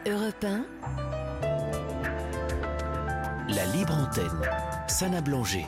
Europe 1, La libre antenne, Sana Blanger.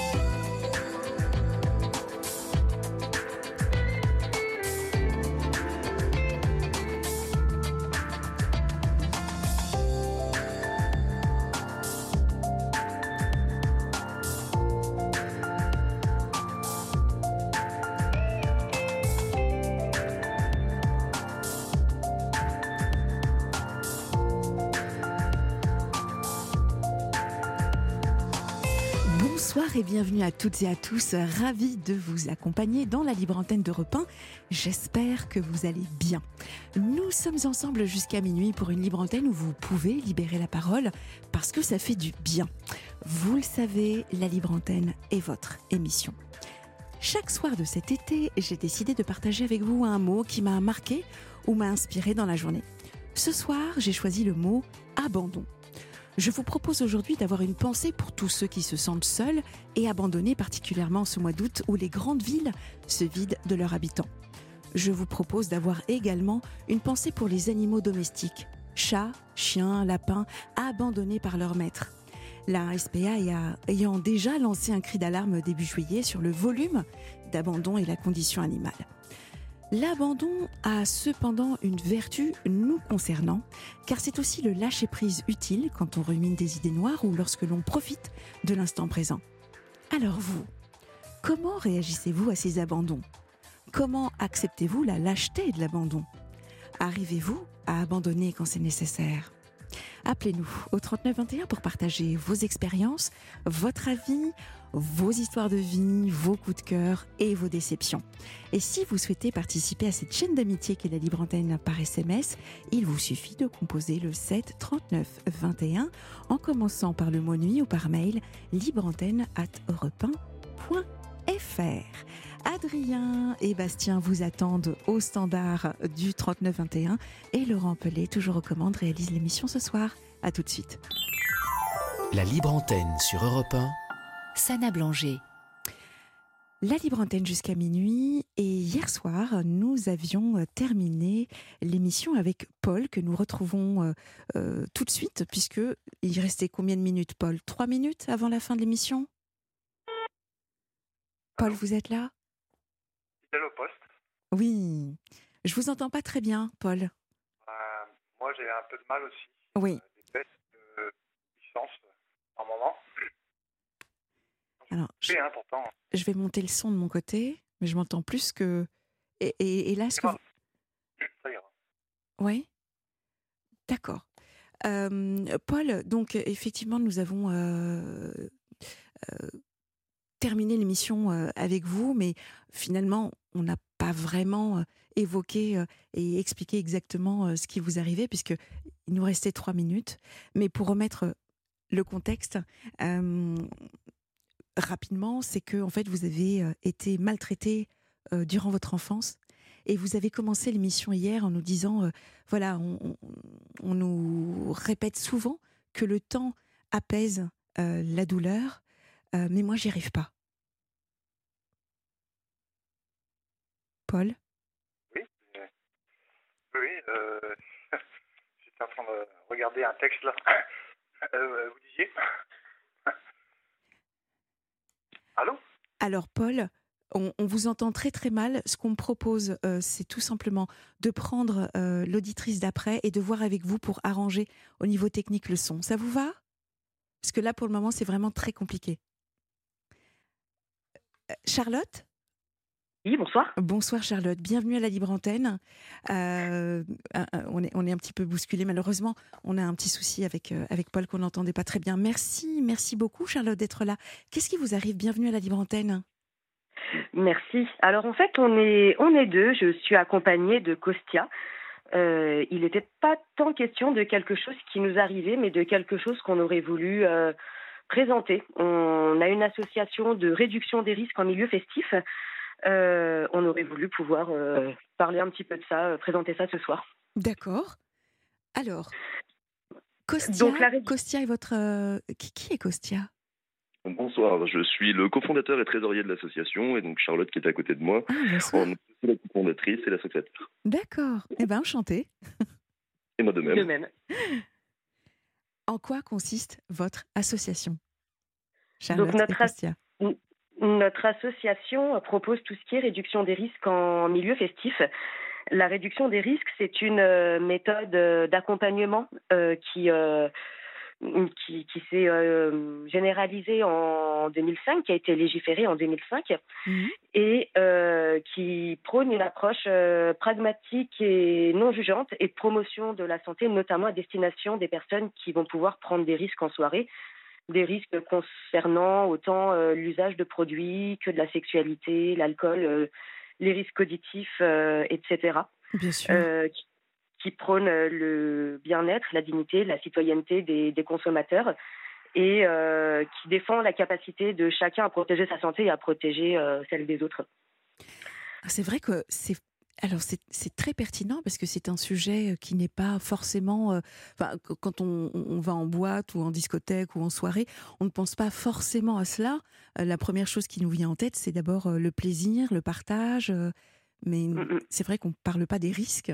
Bonsoir et bienvenue à toutes et à tous, ravi de vous accompagner dans la libre antenne d'Europe 1. J'espère que vous allez bien. Nous sommes ensemble jusqu'à minuit pour une libre antenne où vous pouvez libérer la parole parce que ça fait du bien. Vous le savez, la libre antenne est votre émission. Chaque soir de cet été, j'ai décidé de partager avec vous un mot qui m'a marqué ou m'a inspiré dans la journée. Ce soir, j'ai choisi le mot abandon. Je vous propose aujourd'hui d'avoir une pensée pour tous ceux qui se sentent seuls et abandonnés, particulièrement ce mois d'août où les grandes villes se vident de leurs habitants. Je vous propose d'avoir également une pensée pour les animaux domestiques, chats, chiens, lapins, abandonnés par leur maître. La SPA ayant déjà lancé un cri d'alarme début juillet sur le volume d'abandon et la condition animale. L'abandon a cependant une vertu nous concernant, car c'est aussi le lâcher-prise utile quand on rumine des idées noires ou lorsque l'on profite de l'instant présent. Alors vous, comment réagissez-vous à ces abandons ? Comment acceptez-vous la lâcheté de l'abandon ? Arrivez-vous à abandonner quand c'est nécessaire ? Appelez-nous au 3921 pour partager vos expériences, votre avis, vos histoires de vie, vos coups de cœur et vos déceptions. Et si vous souhaitez participer à cette chaîne d'amitié qu'est la libre antenne par SMS, il vous suffit de composer le 7 39 21 en commençant par le mot nuit ou par mail libreantenne@europe1.fr. Adrien et Bastien vous attendent au standard du 3921 et Laurent Pellet, toujours aux commandes, réalise l'émission ce soir. À tout de suite. La libre antenne sur Europe 1. Sana Blanger. La libre antenne jusqu'à minuit et hier soir, nous avions terminé l'émission avec Paul que nous retrouvons tout de suite puisque il restait combien de minutes, Paul ? 3 minutes avant la fin de l'émission ? Paul, vous êtes là ? Fidèle au poste. Oui, je vous entends pas très bien, Paul. Moi, j'ai un peu de mal aussi. Oui. Des baisses de puissance en moment. Alors, C'est important. je vais monter le son de mon côté, mais je m'entends plus que... Et là, est-ce que... Ça ira. Oui, d'accord. Paul, donc effectivement, nous avons terminé l'émission avec vous, mais finalement, on n'a pas vraiment évoqué et expliqué exactement ce qui vous arrivait, puisqu'il nous restait 3 minutes. Mais pour remettre le contexte, rapidement, c'est que en fait, vous avez été maltraité durant votre enfance. Et vous avez commencé l'émission hier en nous disant, voilà, on nous répète souvent que le temps apaise la douleur, mais moi, j'y arrive pas. Paul ? Oui. J'étais en train de regarder un texte là. Vous disiez ? Allô ? Alors, Paul, on vous entend très très mal. Ce qu'on me propose, c'est tout simplement de prendre l'auditrice d'après et de voir avec vous pour arranger au niveau technique le son. Ça vous va ? Parce que là, pour le moment, c'est vraiment très compliqué. Charlotte ? Oui, bonsoir. Bonsoir Charlotte, bienvenue à la libre antenne. On est un petit peu bousculé malheureusement. On a un petit souci avec Paul qu'on n'entendait pas très bien. Merci beaucoup Charlotte d'être là. Qu'est-ce qui vous arrive ? Bienvenue à la libre antenne. Merci. Alors en fait, on est deux. Je suis accompagnée de Costia. Il n'était pas tant question de quelque chose qui nous arrivait, mais de quelque chose qu'on aurait voulu présenter. On a une association de réduction des risques en milieu festif. On aurait voulu pouvoir parler un petit peu de ça, présenter ça ce soir. D'accord. Alors, Costia, Donc, Costia est votre... Qui est Costia ? Bonsoir, je suis le cofondateur et trésorier de l'association, et donc Charlotte qui est à côté de moi. Ah, bonsoir. On est la cofondatrice et l'associateur. D'accord. Eh bien, enchantée. Et moi de De même. même. En quoi consiste votre association, Donc Charlotte et Costia? notre association propose tout ce qui est réduction des risques en milieu festif. La réduction des risques, c'est une méthode d'accompagnement qui s'est généralisée en 2005, qui a été légiférée en 2005 Mhm. et qui prône une approche pragmatique et non jugeante et de promotion de la santé, notamment à destination des personnes qui vont pouvoir prendre des risques en soirée, des risques concernant autant l'usage de produits que de la sexualité, l'alcool, les risques auditifs, etc. Bien sûr. Qui prône le bien-être, la dignité, la citoyenneté des consommateurs et qui défend la capacité de chacun à protéger sa santé et à protéger celle des autres. C'est vrai que c'est très pertinent parce que c'est un sujet qui n'est pas forcément. Quand on va en boîte ou en discothèque ou en soirée, on ne pense pas forcément à cela. La première chose qui nous vient en tête, c'est d'abord le plaisir, le partage. Mais Mm, mm. c'est vrai qu'on ne parle pas des risques.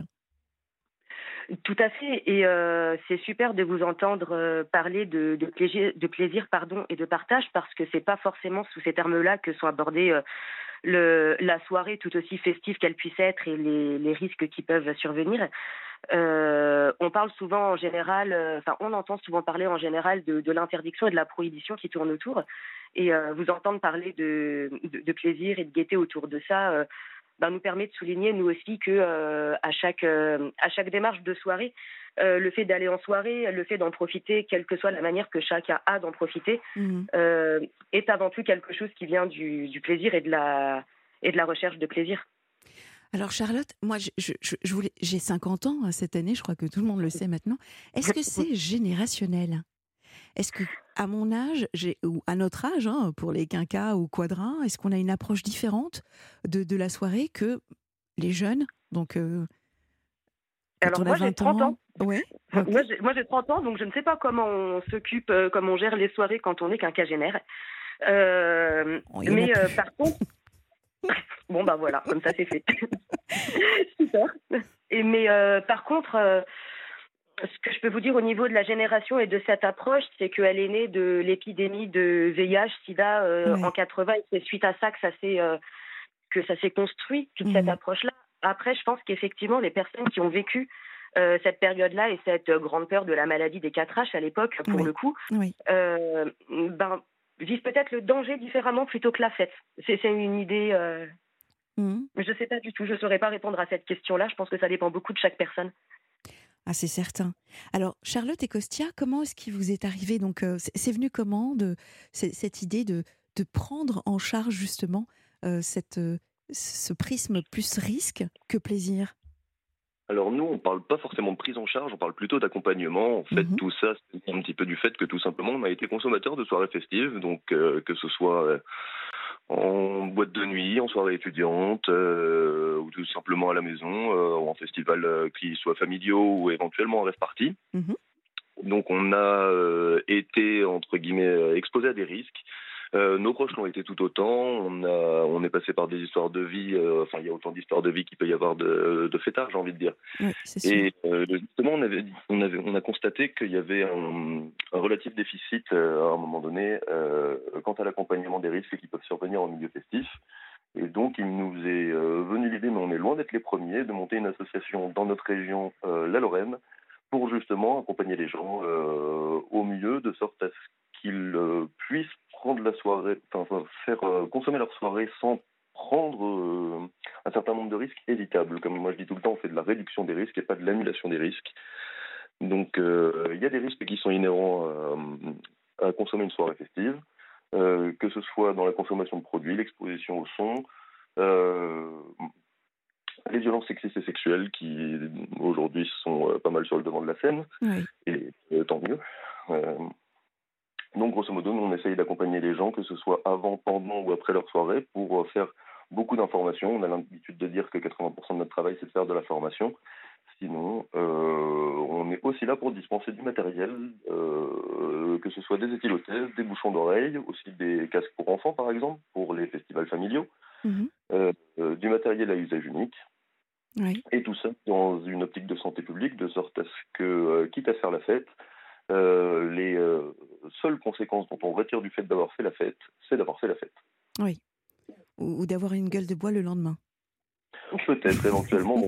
Tout à fait. Et c'est super de vous entendre parler de plaisir pardon, et de partage parce que c'est pas forcément sous ces termes-là que sont abordés la soirée tout aussi festive qu'elle puisse être et les risques qui peuvent survenir. On parle souvent en général, on entend souvent parler en général de l'interdiction et de la prohibition qui tournent autour. Et vous entendre parler de plaisir et de gaieté autour de ça nous permet de souligner, nous aussi, que à chaque démarche de soirée, le fait d'aller en soirée, le fait d'en profiter, quelle que soit la manière que chacun a d'en profiter, Mhm. est avant tout quelque chose qui vient du plaisir et de la recherche de plaisir. Alors Charlotte, moi j'ai 50 ans cette année, je crois que tout le monde le sait maintenant. Est-ce que c'est générationnel? Est-ce que à mon âge, ou à notre âge, hein, pour les quinquas ou quadrins, est-ce qu'on a une approche différente de la soirée que les jeunes? Donc quand Alors on a moi j'ai 20 30 ans, ans. ouais, ok. Moi j'ai 30 ans, donc je ne sais pas comment on s'occupe, comment on gère les soirées quand on est quinquagénaire. Oh, il y en a plus. Par contre, bon voilà, comme ça c'est fait. Super. Mais par contre, ce que je peux vous dire au niveau de la génération et de cette approche, c'est qu'elle est née de l'épidémie de VIH, SIDA en Ouais. 80, et c'est suite à ça que ça s'est construit, toute cette Mhm. approche-là. Après, je pense qu'effectivement, les personnes qui ont vécu cette période-là et cette grande peur de la maladie des 4H à l'époque, pour Oui. le coup, Oui. vivent peut-être le danger différemment plutôt que la fête. C'est une idée, Mhm. mais je ne sais pas du tout, je ne saurais pas répondre à cette question-là. Je pense que ça dépend beaucoup de chaque personne. Ah, c'est certain. Alors, Charlotte et Costia, comment est-ce qu'il vous est arrivé? Donc, c'est venu comment cette idée de prendre en charge justement ce prisme plus risque que plaisir? Alors nous, on parle pas forcément de prise en charge, on parle plutôt d'accompagnement. En fait, Mhm. tout ça, c'est un petit peu du fait que tout simplement, on a été consommateur de soirées festives, donc que ce soit en boîte de nuit, en soirée étudiante, ou tout simplement à la maison, ou en festival qui soit familiaux ou éventuellement en rêve party. Mhm. Donc on a été, entre guillemets, exposé à des risques. Nos proches l'ont été tout autant. On est passé par des histoires de vie. Il y a autant d'histoires de vie qu'il peut y avoir de fêtards, j'ai envie de dire. Oui, c'est sûr. Et justement, on a constaté qu'il y avait un relatif déficit à un moment donné quant à l'accompagnement des risques qui peuvent survenir en milieu festif. Et donc, il nous est venu l'idée, mais on est loin d'être les premiers, de monter une association dans notre région, la Lorraine, pour justement accompagner les gens au mieux, de sorte à ce qu'ils puissent prendre la soirée, faire consommer leur soirée sans prendre un certain nombre de risques évitables. Comme moi je dis tout le temps, on fait de la réduction des risques et pas de l'annulation des risques. Donc il y a des risques qui sont inhérents à consommer une soirée festive, que ce soit dans la consommation de produits, l'exposition au son, euh, les violences sexistes et sexuelles qui aujourd'hui sont pas mal sur le devant de la scène, Oui. et tant mieux. Euh, donc grosso modo, nous on essaye d'accompagner les gens, que ce soit avant, pendant ou après leur soirée, pour faire beaucoup d'informations. On a l'habitude de dire que 80% de notre travail c'est de faire de la formation. Sinon, on est aussi là pour dispenser du matériel, que ce soit des éthylotèses, des bouchons d'oreilles, aussi des casques pour enfants par exemple, pour les festivals familiaux, Mhm. du matériel à usage unique. Oui. Et tout ça dans une optique de santé publique, de sorte à ce que, quitte à faire la fête, les seules conséquences dont on retire du fait d'avoir fait la fête, c'est d'avoir fait la fête. Oui. Ou d'avoir une gueule de bois le lendemain. Peut-être, éventuellement.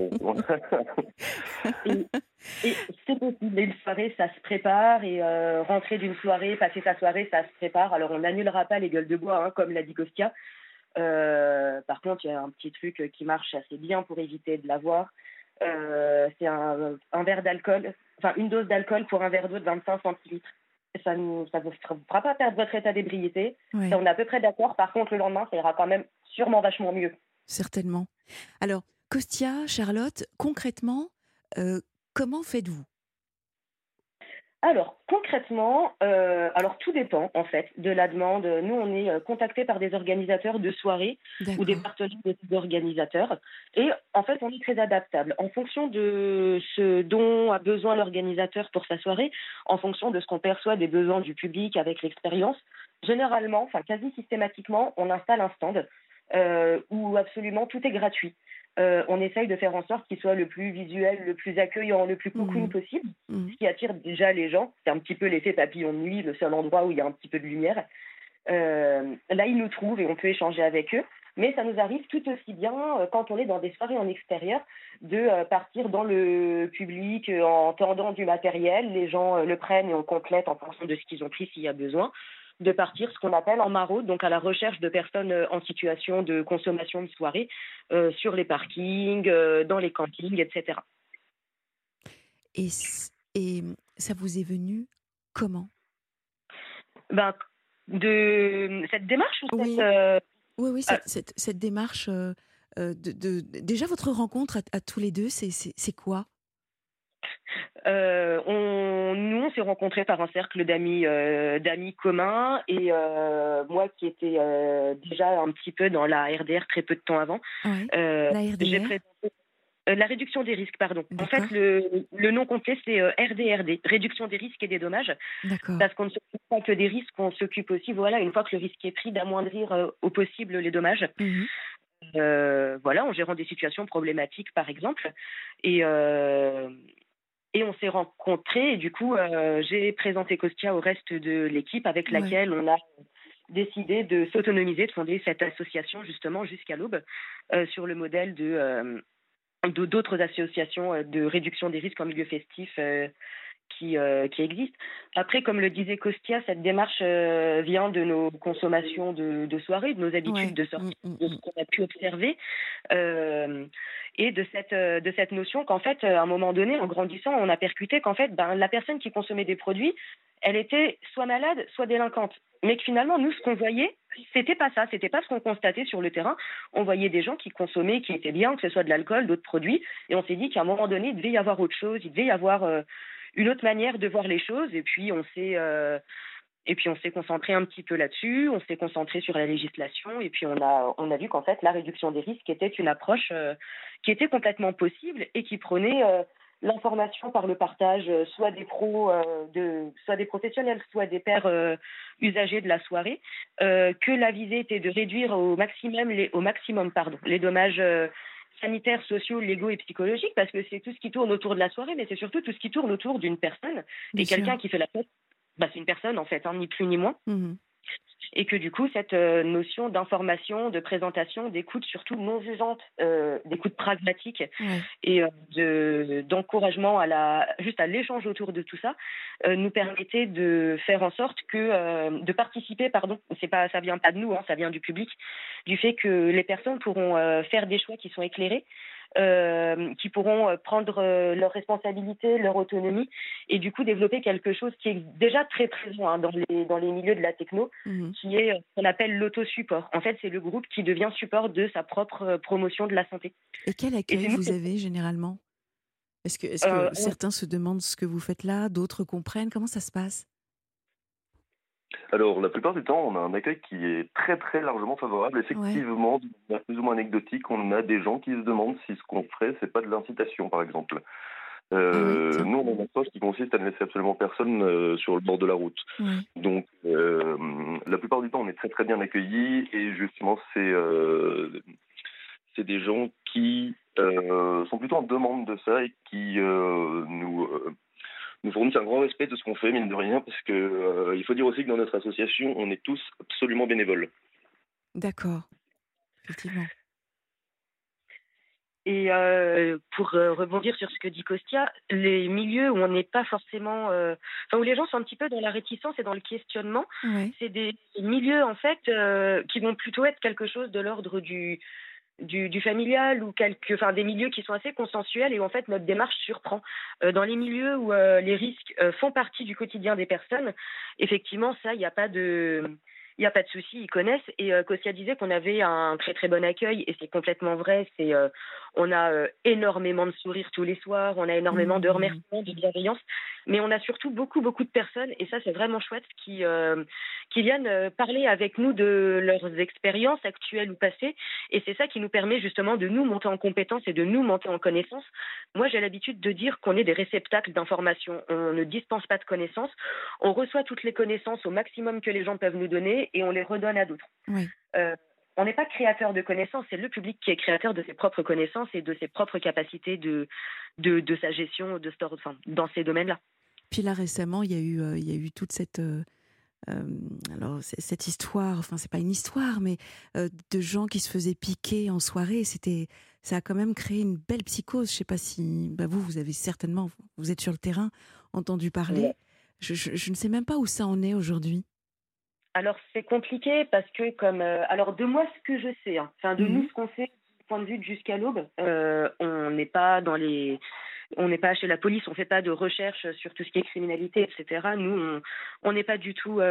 Et, et c'est possible. Et une soirée, ça se prépare. Et rentrer d'une soirée, passer sa soirée, ça se prépare. Alors, on n'annulera pas les gueules de bois, hein, comme l'a dit Kostia. Par contre, il y a un petit truc qui marche assez bien pour éviter de l'avoir. C'est un verre d'alcool, enfin une dose d'alcool pour un verre d'eau de 25 centilitres. Ça ne vous fera pas perdre votre état d'ébriété. Oui, Ça, on est à peu près d'accord. Par contre, le lendemain, ça ira quand même sûrement vachement mieux. certainement. Alors, Kostia, Charlotte, concrètement, comment faites-vous? Alors, concrètement, alors tout dépend en fait de la demande. Nous, on est contacté par des organisateurs de soirées ou des D'accord. partenaires d'organisateurs. Et en fait, on est très adaptable en fonction de ce dont a besoin l'organisateur pour sa soirée, en fonction de ce qu'on perçoit des besoins du public avec l'expérience. Généralement, enfin quasi systématiquement, on installe un stand où absolument tout est gratuit. On essaye de faire en sorte qu'il soit le plus visuel, le plus accueillant, le plus cocoon Mhm. possible, Mhm. ce qui attire déjà les gens. C'est un petit peu l'effet papillon de nuit, le seul endroit où il y a un petit peu de lumière. Là, ils nous trouvent et on peut échanger avec eux. Mais ça nous arrive tout aussi bien, quand on est dans des soirées en extérieur, de partir dans le public en tendant du matériel. Les gens le prennent et on complète en fonction de ce qu'ils ont pris s'il y a besoin. De partir ce qu'on appelle en maraude, donc à la recherche de personnes en situation de consommation de soirée, sur les parkings, dans les campings, etc. Et ça vous est venu comment? Ben, de cette démarche ou cette... Oui, oui, oui, euh, cette démarche déjà votre rencontre à tous les deux, c'est quoi? nous, on s'est rencontrés par un cercle d'amis communs et moi qui étais déjà un petit peu dans la RDR très peu de temps avant, Oui, euh, la j'ai RDR, présenté la réduction des risques, pardon. En fait, d'accord, le nom complet, c'est RDRD, réduction des risques et des dommages, d'accord. parce qu'on ne s'occupe pas que des risques, on s'occupe aussi, voilà, une fois que le risque est pris, d'amoindrir au possible les dommages. Mhm. Voilà, en gérant des situations problématiques, par exemple. Et, euh, et on s'est rencontrés et du coup, j'ai présenté Kostia au reste de l'équipe avec Ouais, laquelle on a décidé de s'autonomiser, de fonder cette association justement jusqu'à l'aube, sur le modèle d'autres associations de réduction des risques en milieu festif qui existent. Après, comme le disait Kostia, cette démarche vient de nos consommations de soirée, de nos habitudes ouais. de sortie, de ce qu'on a pu observer, euh, et de cette notion qu'en fait, à un moment donné, en grandissant, on a percuté qu'en fait, ben, la personne qui consommait des produits, elle était soit malade, soit délinquante. Mais que finalement, nous, ce qu'on voyait, c'était pas ça, c'était pas ce qu'on constatait sur le terrain. On voyait des gens qui consommaient, qui étaient bien, que ce soit de l'alcool, d'autres produits, et on s'est dit qu'à un moment donné, il devait y avoir autre chose, il devait y avoir une autre manière de voir les choses, et puis on s'est concentré un petit peu là-dessus, on s'est concentré sur la législation, et puis on a vu qu'en fait la réduction des risques était une approche qui était complètement possible et qui prenait l'information par le partage, soit des pros, soit des professionnels, soit des pairs usagers de la soirée, que la visée était de réduire au maximum les dommages sanitaires, sociaux, légaux et psychologiques, parce que c'est tout ce qui tourne autour de la soirée, mais c'est surtout tout ce qui tourne autour d'une personne. Bien Et sûr. quelqu'un qui fait la fête, bah, c'est une personne en fait, hein, ni plus ni moins. Mhm. Et que du coup, cette notion d'information, de présentation, d'écoute surtout non jugeante, d'écoute pragmatique Ouais. et d'encouragement juste à l'échange autour de tout ça, nous permettait de faire en sorte de participer, pardon, ça vient pas de nous, hein, ça vient du public, du fait que les personnes pourront faire des choix qui sont éclairés, qui pourront prendre leurs responsabilités, leur autonomie, et du coup développer quelque chose qui est déjà très présent, hein, dans les milieux de la techno, Mhm. qui est ce qu'on appelle l'autosupport. En fait, c'est le groupe qui devient support de sa propre promotion de la santé. Et quel Et accueil c'est nous vous qui avez généralement? Est-ce euh, que certains se demandent ce que vous faites là, d'autres comprennent? Comment ça se passe? Alors, la plupart du temps, on a un accueil qui est très très largement favorable. Ouais. Effectivement, de manière plus ou moins anecdotique, on a des gens qui se demandent si ce qu'on ferait, c'est pas de l'incitation, par exemple. Ah oui, tiens. Nous, on a une approche qui consiste à ne laisser absolument personne sur le bord de la route. Ouais. Donc, la plupart du temps, on est très très bien accueillis et justement, c'est des gens qui sont plutôt en demande de ça et qui nous fournissent un grand respect de ce qu'on fait, mine de rien, parce que il faut dire aussi que dans notre association, on est tous absolument bénévoles. D'accord, effectivement. Et pour rebondir sur ce que dit Kostia, les milieux où on n'est pas forcément, où les gens sont un petit peu dans la réticence et dans le questionnement, Ouais. c'est des milieux en fait qui vont plutôt être quelque chose de l'ordre du familial ou des milieux qui sont assez consensuels et où en fait notre démarche surprend. Dans les milieux où les risques font partie du quotidien des personnes, effectivement ça, il y a pas de souci, ils connaissent. Et Kostia disait qu'on avait un très très bon accueil et c'est complètement vrai. On a énormément de sourires tous les soirs, on a énormément de Mmh. remerciements, de bienveillance, mais on a surtout beaucoup beaucoup de personnes et ça c'est vraiment chouette qui viennent parler avec nous de leurs expériences actuelles ou passées et c'est ça qui nous permet justement de nous monter en compétences et de nous monter en connaissances. Moi j'ai l'habitude de dire qu'on est des réceptacles d'informations, on ne dispense pas de connaissances, on reçoit toutes les connaissances au maximum que les gens peuvent nous donner et on les redonne à d'autres. Oui. Euh, on n'est pas créateur de connaissances, c'est le public qui est créateur de ses propres connaissances et de ses propres capacités de sa gestion dans ces domaines-là. Puis là, récemment, il y a eu toute cette, alors, cette histoire, enfin, c'est pas une histoire, mais de gens qui se faisaient piquer en soirée. Ça a quand même créé une belle psychose. Je sais pas si vous avez certainement, vous êtes sur le terrain, entendu parler. Je ne sais même pas où ça en est aujourd'hui. Alors c'est compliqué parce que alors de moi ce que je sais, hein, de nous Mhm. ce qu'on sait du point de vue de jusqu'à l'aube, on n'est pas chez la police, on fait pas de recherche sur tout ce qui est criminalité, etc. Nous on n'est pas du tout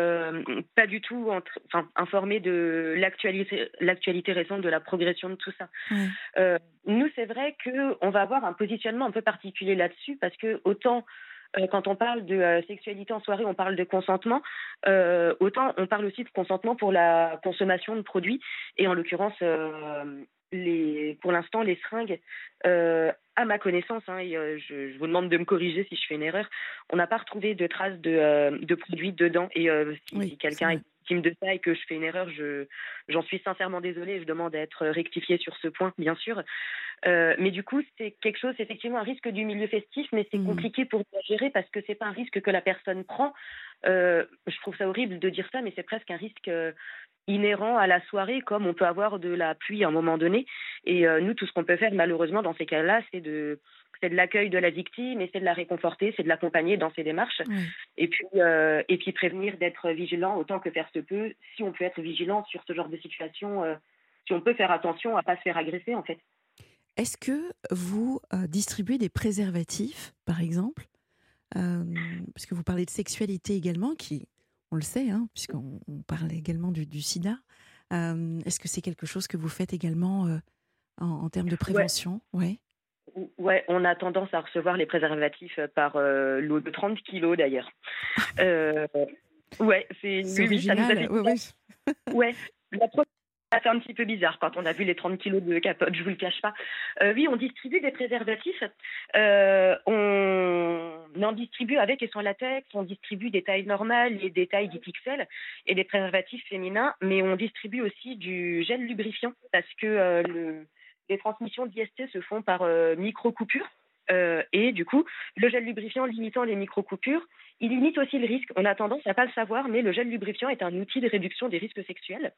informés de l'actualité récente de la progression de tout ça. Ouais. Nous c'est vrai que on va avoir un positionnement un peu particulier là-dessus parce que autant quand on parle de sexualité en soirée, on parle de consentement. Autant on parle aussi de consentement pour la consommation de produits. Et en l'occurrence, pour l'instant, les seringues, à ma connaissance, hein, et, je vous demande de me corriger si je fais une erreur, on n'a pas retrouvé de traces de produits dedans. Et si Oui, c'est quelqu'un vrai. est victime de ça et que je fais une erreur, j'en suis sincèrement désolée et je demande à être rectifiée sur ce point, bien sûr. Mais du coup, c'est quelque chose, effectivement, un risque du milieu festif, mais c'est Mhm. compliqué pour nous à gérer parce que c'est pas un risque que la personne prend. Je trouve ça horrible de dire ça, mais c'est presque un risque inhérent à la soirée, comme on peut avoir de la pluie à un moment donné. Et nous, tout ce qu'on peut faire, malheureusement, dans ces cas-là, c'est de l'accueil de la victime et c'est de la réconforter, c'est de l'accompagner dans ses démarches. Ouais. Et puis prévenir d'être vigilant autant que faire se peut. Si on peut être vigilant sur ce genre de situation, si on peut faire attention à pas se faire agresser, en fait. Est-ce que vous distribuez des préservatifs, par exemple, parce que vous parlez de sexualité également, qui, on le sait, hein, puisqu'on parle également du sida. Est-ce que c'est quelque chose que vous faites également en termes de Ouais. prévention? Ouais. Ouais, on a tendance à recevoir les préservatifs par lot de 30 kilos d'ailleurs. Euh, ouais, C'est oui, ça nous a original. fait Ouais, bizarre. ouais. Ouais, la première ça fait un petit peu bizarre quand on a vu les 30 kilos de capote, je vous le cache pas. Oui, on distribue des préservatifs. On en distribue avec et sans latex. On distribue des tailles normales et des tailles XXL et des préservatifs féminins. Mais on distribue aussi du gel lubrifiant parce que les transmissions d'IST se font par micro-coupures. Et du coup, le gel lubrifiant limitant les micro-coupures, il limite aussi le risque. On a tendance à pas le savoir, mais le gel lubrifiant est un outil de réduction des risques sexuels.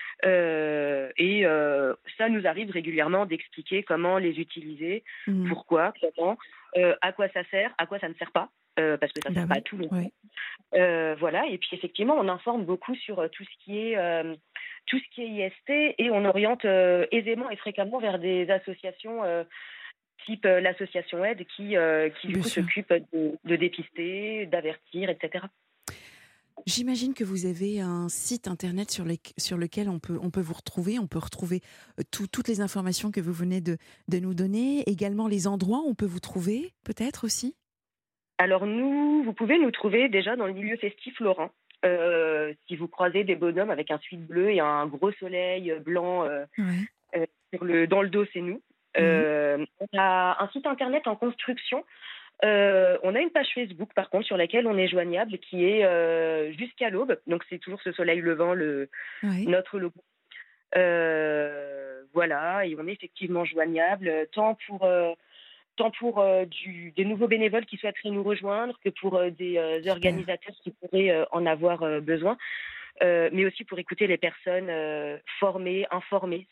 Ça nous arrive régulièrement d'expliquer comment les utiliser, Mhm. pourquoi, comment, à quoi ça sert, à quoi ça ne sert pas, parce que ça ne Bah sert pas à oui. tout le Ouais. monde. Voilà, et puis effectivement, on informe beaucoup sur tout ce qui est IST et on oriente aisément et fréquemment vers des associations type l'association Aide qui du Bien coup sûr. s'occupe de dépister, d'avertir, etc. J'imagine que vous avez un site internet sur lequel on peut vous retrouver. On peut retrouver toutes les informations que vous venez de nous donner. Également les endroits où on peut vous trouver, peut-être aussi. Alors vous pouvez nous trouver déjà dans le milieu festif lorrain. Si vous croisez des bonhommes avec un sweat bleu et un gros soleil blanc Ouais. dans le dos, c'est nous. Mhm. On a un site internet en construction. On a une page Facebook, par contre, sur laquelle on est joignable, qui est jusqu'à l'aube. Donc, c'est toujours ce soleil levant, Ouais. notre logo. voilà, et on est effectivement joignable, tant pour des nouveaux bénévoles qui souhaiteraient nous rejoindre que pour des Super. organisateurs qui pourraient en avoir besoin, mais aussi pour écouter les personnes formées, informées,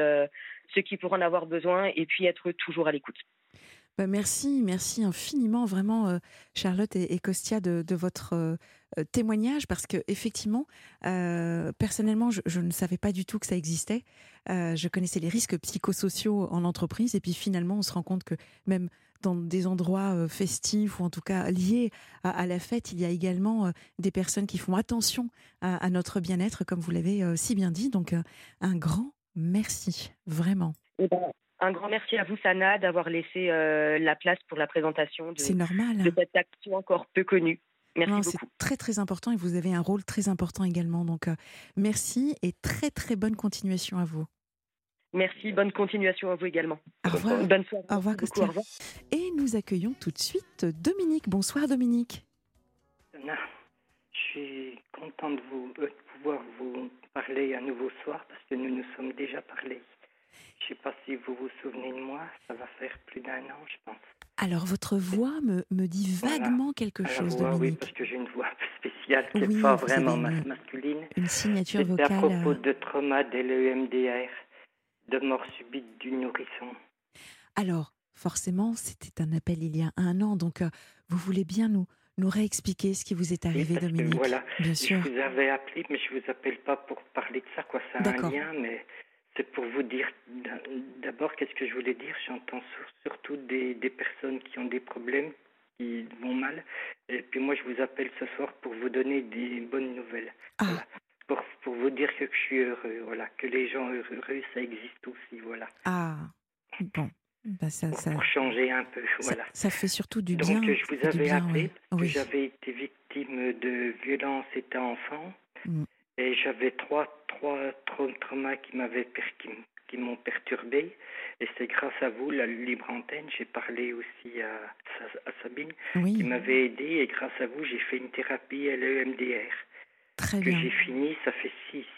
ceux qui pourraient en avoir besoin, et puis être toujours à l'écoute. Bah, merci, merci infiniment, vraiment, Charlotte et Costia, de votre témoignage, parce que effectivement, personnellement, je ne savais pas du tout que ça existait. Je connaissais les risques psychosociaux en entreprise, et puis finalement, on se rend compte que même dans des endroits festifs, ou en tout cas liés à la fête, il y a également des personnes qui font attention à notre bien-être, comme vous l'avez si bien dit. Donc, un grand merci, vraiment. Eh ben, un grand merci à vous, Sana, d'avoir laissé la place pour la présentation C'est de normal. cette action encore peu connue. Merci Non, c'est beaucoup. très très important, et vous avez un rôle très important également. Donc, merci et très très bonne continuation à vous. Merci, bonne continuation à vous également. Au revoir. Bonne soirée, Au revoir, merci beaucoup, au Costia. revoir. Et nous accueillons tout de suite Dominique. Bonsoir, Dominique. Anna, je suis content de pouvoir vous parler à nouveau ce soir parce que nous nous sommes déjà parlé. Je ne sais pas si vous vous souvenez de moi, ça va faire plus d'1 an, je pense. Alors, votre voix me dit Voilà. vaguement quelque À la chose, voix, oui, Dominique. parce que j'ai une voix un peu spéciale qui n'est Oui, pas vous avez vraiment une masculine. signature C'était à vocale. propos de trauma de l'EMDR, de mort subite du nourrisson. Alors, forcément, c'était un appel il y a 1 an, donc vous voulez bien nous réexpliquer ce qui vous est Oui, arrivé, parce que Dominique? voilà, Bien je sûr. vous avais appelé, mais je vous appelle pas pour parler de ça, quoi. Ça a un D'accord. lien, mais c'est pour vous dire d'abord qu'est-ce que je voulais dire. J'entends surtout des personnes qui ont des problèmes, qui vont mal. Et puis moi, je vous appelle ce soir pour vous donner des bonnes nouvelles. Ah, Voilà. Pour vous dire que je suis heureux, voilà. Que les gens heureux, ça existe aussi, voilà. ah, bon, bah Pour changer un peu, voilà. ça fait surtout du Donc, bien. je Ça vous fait du avais bien, appelé ouais. parce que Oui. j'avais été victime de violences étant enfant. Mm. Et j'avais trois traumas qui m'ont perturbé. Et c'est grâce à vous, la libre antenne, j'ai parlé aussi à Sabine, qui Oui, m'avait aidé. Et grâce à vous, j'ai fait une thérapie LEMDR, très que bien. j'ai fini, ça fait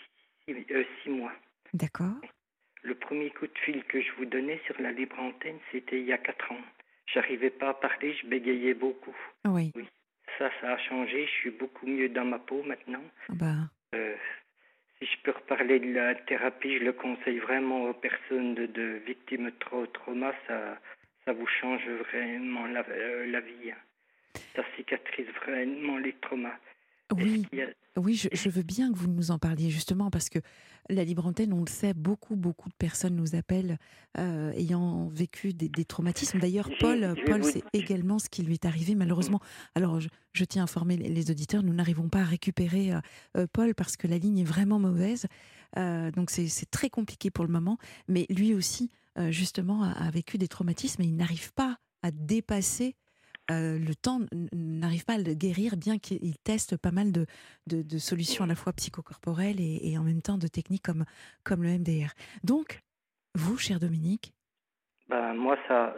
6 mois. D'accord. Le premier coup de fil que je vous donnais sur la libre antenne, c'était il y a 4 ans. J'arrivais pas à parler, je bégayais beaucoup. Oui. Oui, ça a changé. Je suis beaucoup mieux dans ma peau maintenant. Ah bah, Euh, Si je peux reparler de la thérapie, je le conseille vraiment aux personnes de victimes de trauma. Ça vous change vraiment la vie. Ça cicatrise vraiment les traumas. Est-ce oui. qu'il y a... Oui, je veux bien que vous nous en parliez, justement, parce que la libre antenne, on le sait, beaucoup de personnes nous appellent ayant vécu des traumatismes. D'ailleurs, Paul, c'est également ce qui lui est arrivé, malheureusement. Alors, je tiens à informer les auditeurs, nous n'arrivons pas à récupérer Paul parce que la ligne est vraiment mauvaise. Donc, c'est très compliqué pour le moment. Mais lui aussi, justement, a vécu des traumatismes, et il n'arrive pas à dépasser le temps, n'arrive pas à le guérir, bien qu'il teste pas mal de solutions à la fois psychocorporelles et en même temps de techniques comme le MDR. Donc, vous, cher Dominique? Ben, moi, ça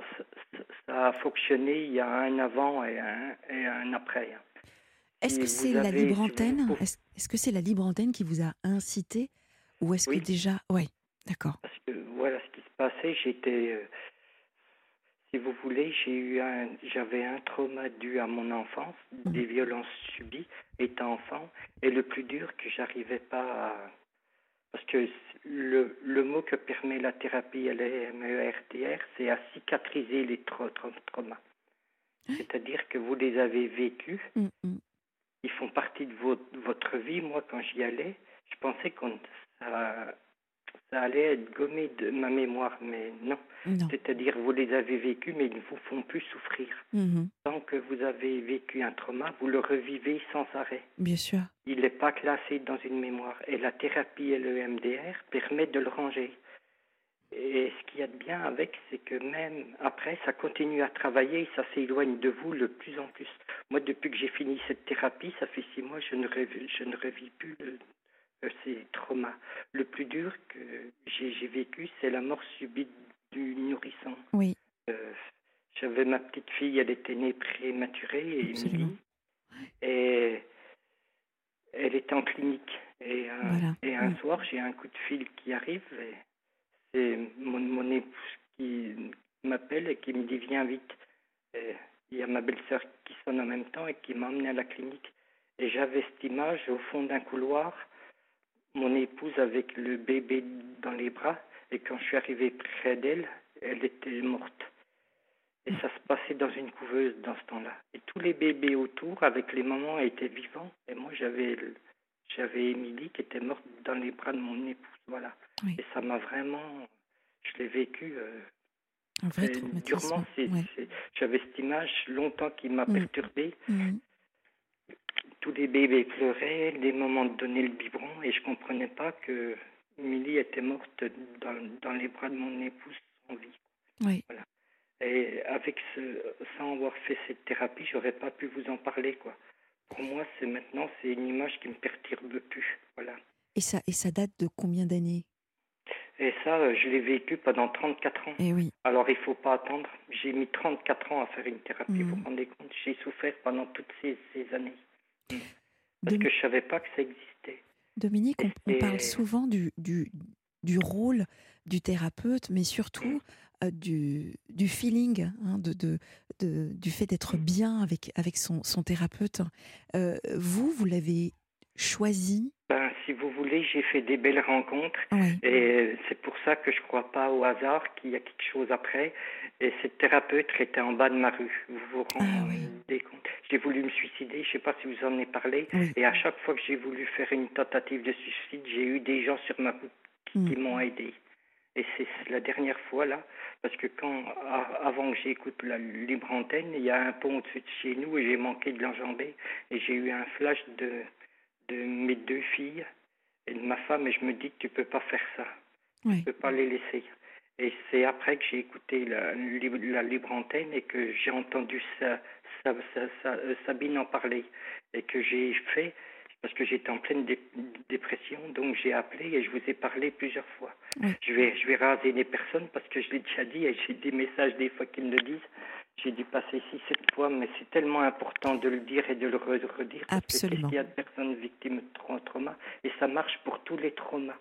a fonctionné il y a un avant et un après. Est-ce que c'est la libre antenne? Est-ce que c'est la libre antenne qui vous a incité, ou est-ce que Oui. déjà... Oui, d'accord. Parce que voilà ce qui se passait, si vous voulez, j'avais un trauma dû à mon enfance, des violences subies étant enfant, et le plus dur que j'arrivais pas à... Parce que le mot que permet la thérapie LEMDR, c'est à cicatriser les traumas. C'est-à-dire que vous les avez vécus, ils font partie de votre vie. Moi, quand j'y allais, je pensais ça allait être gommé de ma mémoire, mais non. C'est-à-dire, vous les avez vécus, mais ils ne vous font plus souffrir. Tant que vous avez vécu un trauma, vous le revivez sans arrêt. Bien sûr. Il n'est pas classé dans une mémoire. Et la thérapie LEMDR permet de le ranger. Et ce qu'il y a de bien avec, c'est que même après, ça continue à travailler et ça s'éloigne de vous de plus en plus. Moi, depuis que j'ai fini cette thérapie, ça fait 6 mois, je ne revis plus ces traumas. Le plus dur que j'ai vécu, c'est la mort subite du nourrisson. Oui. J'avais ma petite fille, elle était née prématurée et elle était en clinique. Et un soir, j'ai un coup de fil qui arrive et c'est mon épouse qui m'appelle et qui me dit viens vite. Et il y a ma belle-sœur qui sonne en même temps et qui m'a emmené à la clinique. Et j'avais cette image au fond d'un couloir, mon épouse avec le bébé dans les bras. Et quand je suis arrivé près d'elle, elle était morte. Et ça se passait dans une couveuse dans ce temps-là. Et tous les bébés autour, avec les mamans, étaient vivants. Et moi, j'avais Émilie qui était morte dans les bras de mon épouse. Voilà. Oui. Et ça m'a vraiment... Je l'ai vécu Un vrai traumatisme. durement. J'avais cette image longtemps qui m'a perturbée. Tous les bébés pleuraient, les mamans donnaient le biberon. Et je ne comprenais pas que Émilie était morte dans les bras de mon épouse sans vie. Oui. Voilà. Et sans avoir fait cette thérapie, j'aurais pas pu vous en parler, quoi. Pour moi, c'est une image qui me perturbe plus, voilà. Et ça date de combien d'années? Et ça, je l'ai vécu pendant 34 ans. Eh oui. Alors, il faut pas attendre. J'ai mis 34 ans à faire une thérapie, vous vous rendez compte? J'ai souffert pendant toutes ces années. Parce que je savais pas que ça existait. Dominique, on parle souvent du rôle du thérapeute, mais surtout du feeling, hein, du fait d'être bien avec son thérapeute. Vous l'avez choisi? Si vous voulez, j'ai fait des belles rencontres. Oui. Et c'est pour ça que je ne crois pas au hasard, qu'il y a quelque chose après. Et cette thérapeute était en bas de ma rue. Vous vous rendez compte? J'ai voulu me suicider, je ne sais pas si vous en avez parlé. Oui. Et à chaque fois que j'ai voulu faire une tentative de suicide, j'ai eu des gens sur ma route qui m'ont aidé. Et c'est la dernière fois, là, parce que avant que j'écoute la libre antenne, il y a un pont au-dessus de chez nous et j'ai manqué de l'enjamber. Et j'ai eu un flash de mes 2 filles et de ma femme, et je me dis que tu peux pas faire ça. Oui. Tu peux pas les laisser. Et c'est après que j'ai écouté la libre antenne et que j'ai entendu Sabine en parler. Et que j'ai fait, parce que j'étais en pleine dépression, donc j'ai appelé et je vous ai parlé plusieurs fois. Oui. Je vais raser les personnes parce que je l'ai déjà dit et j'ai des messages des fois qui me le disent. J'ai dû passer 6-7 fois, mais c'est tellement important de le dire et de le redire. Parce Absolument. qu'il y a de personnes victimes de trauma et ça marche pour tous les traumas.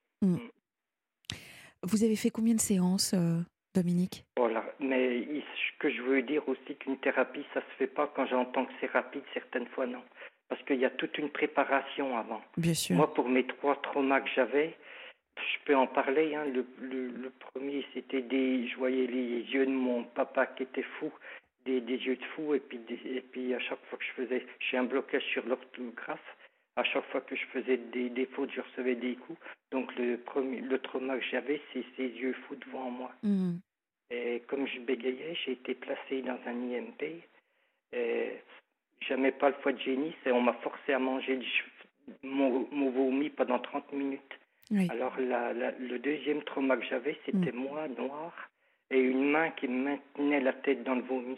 Vous avez fait combien de séances, Dominique? Voilà, mais ce que je veux dire aussi qu'une thérapie, ça se fait pas quand j'entends que c'est rapide, certaines fois non. Parce qu'il y a toute une préparation avant. Bien sûr. Moi, pour mes 3 traumas que j'avais, je peux en parler. Hein. Le premier, c'était je voyais les yeux de mon papa qui étaient fous, des yeux de fou, et puis à chaque fois que j'ai un blocage sur l'orthographe. À chaque fois que je faisais des fautes, je recevais des coups. Donc le trauma que j'avais, c'est ces yeux fous devant moi. Et comme je bégayais, j'ai été placé dans un IMP. Et j'aimais pas le foie de génie, on m'a forcé à manger mon vomi pendant 30 minutes. Oui. Alors le deuxième trauma que j'avais, c'était moi, noir, et une main qui me maintenait la tête dans le vomi.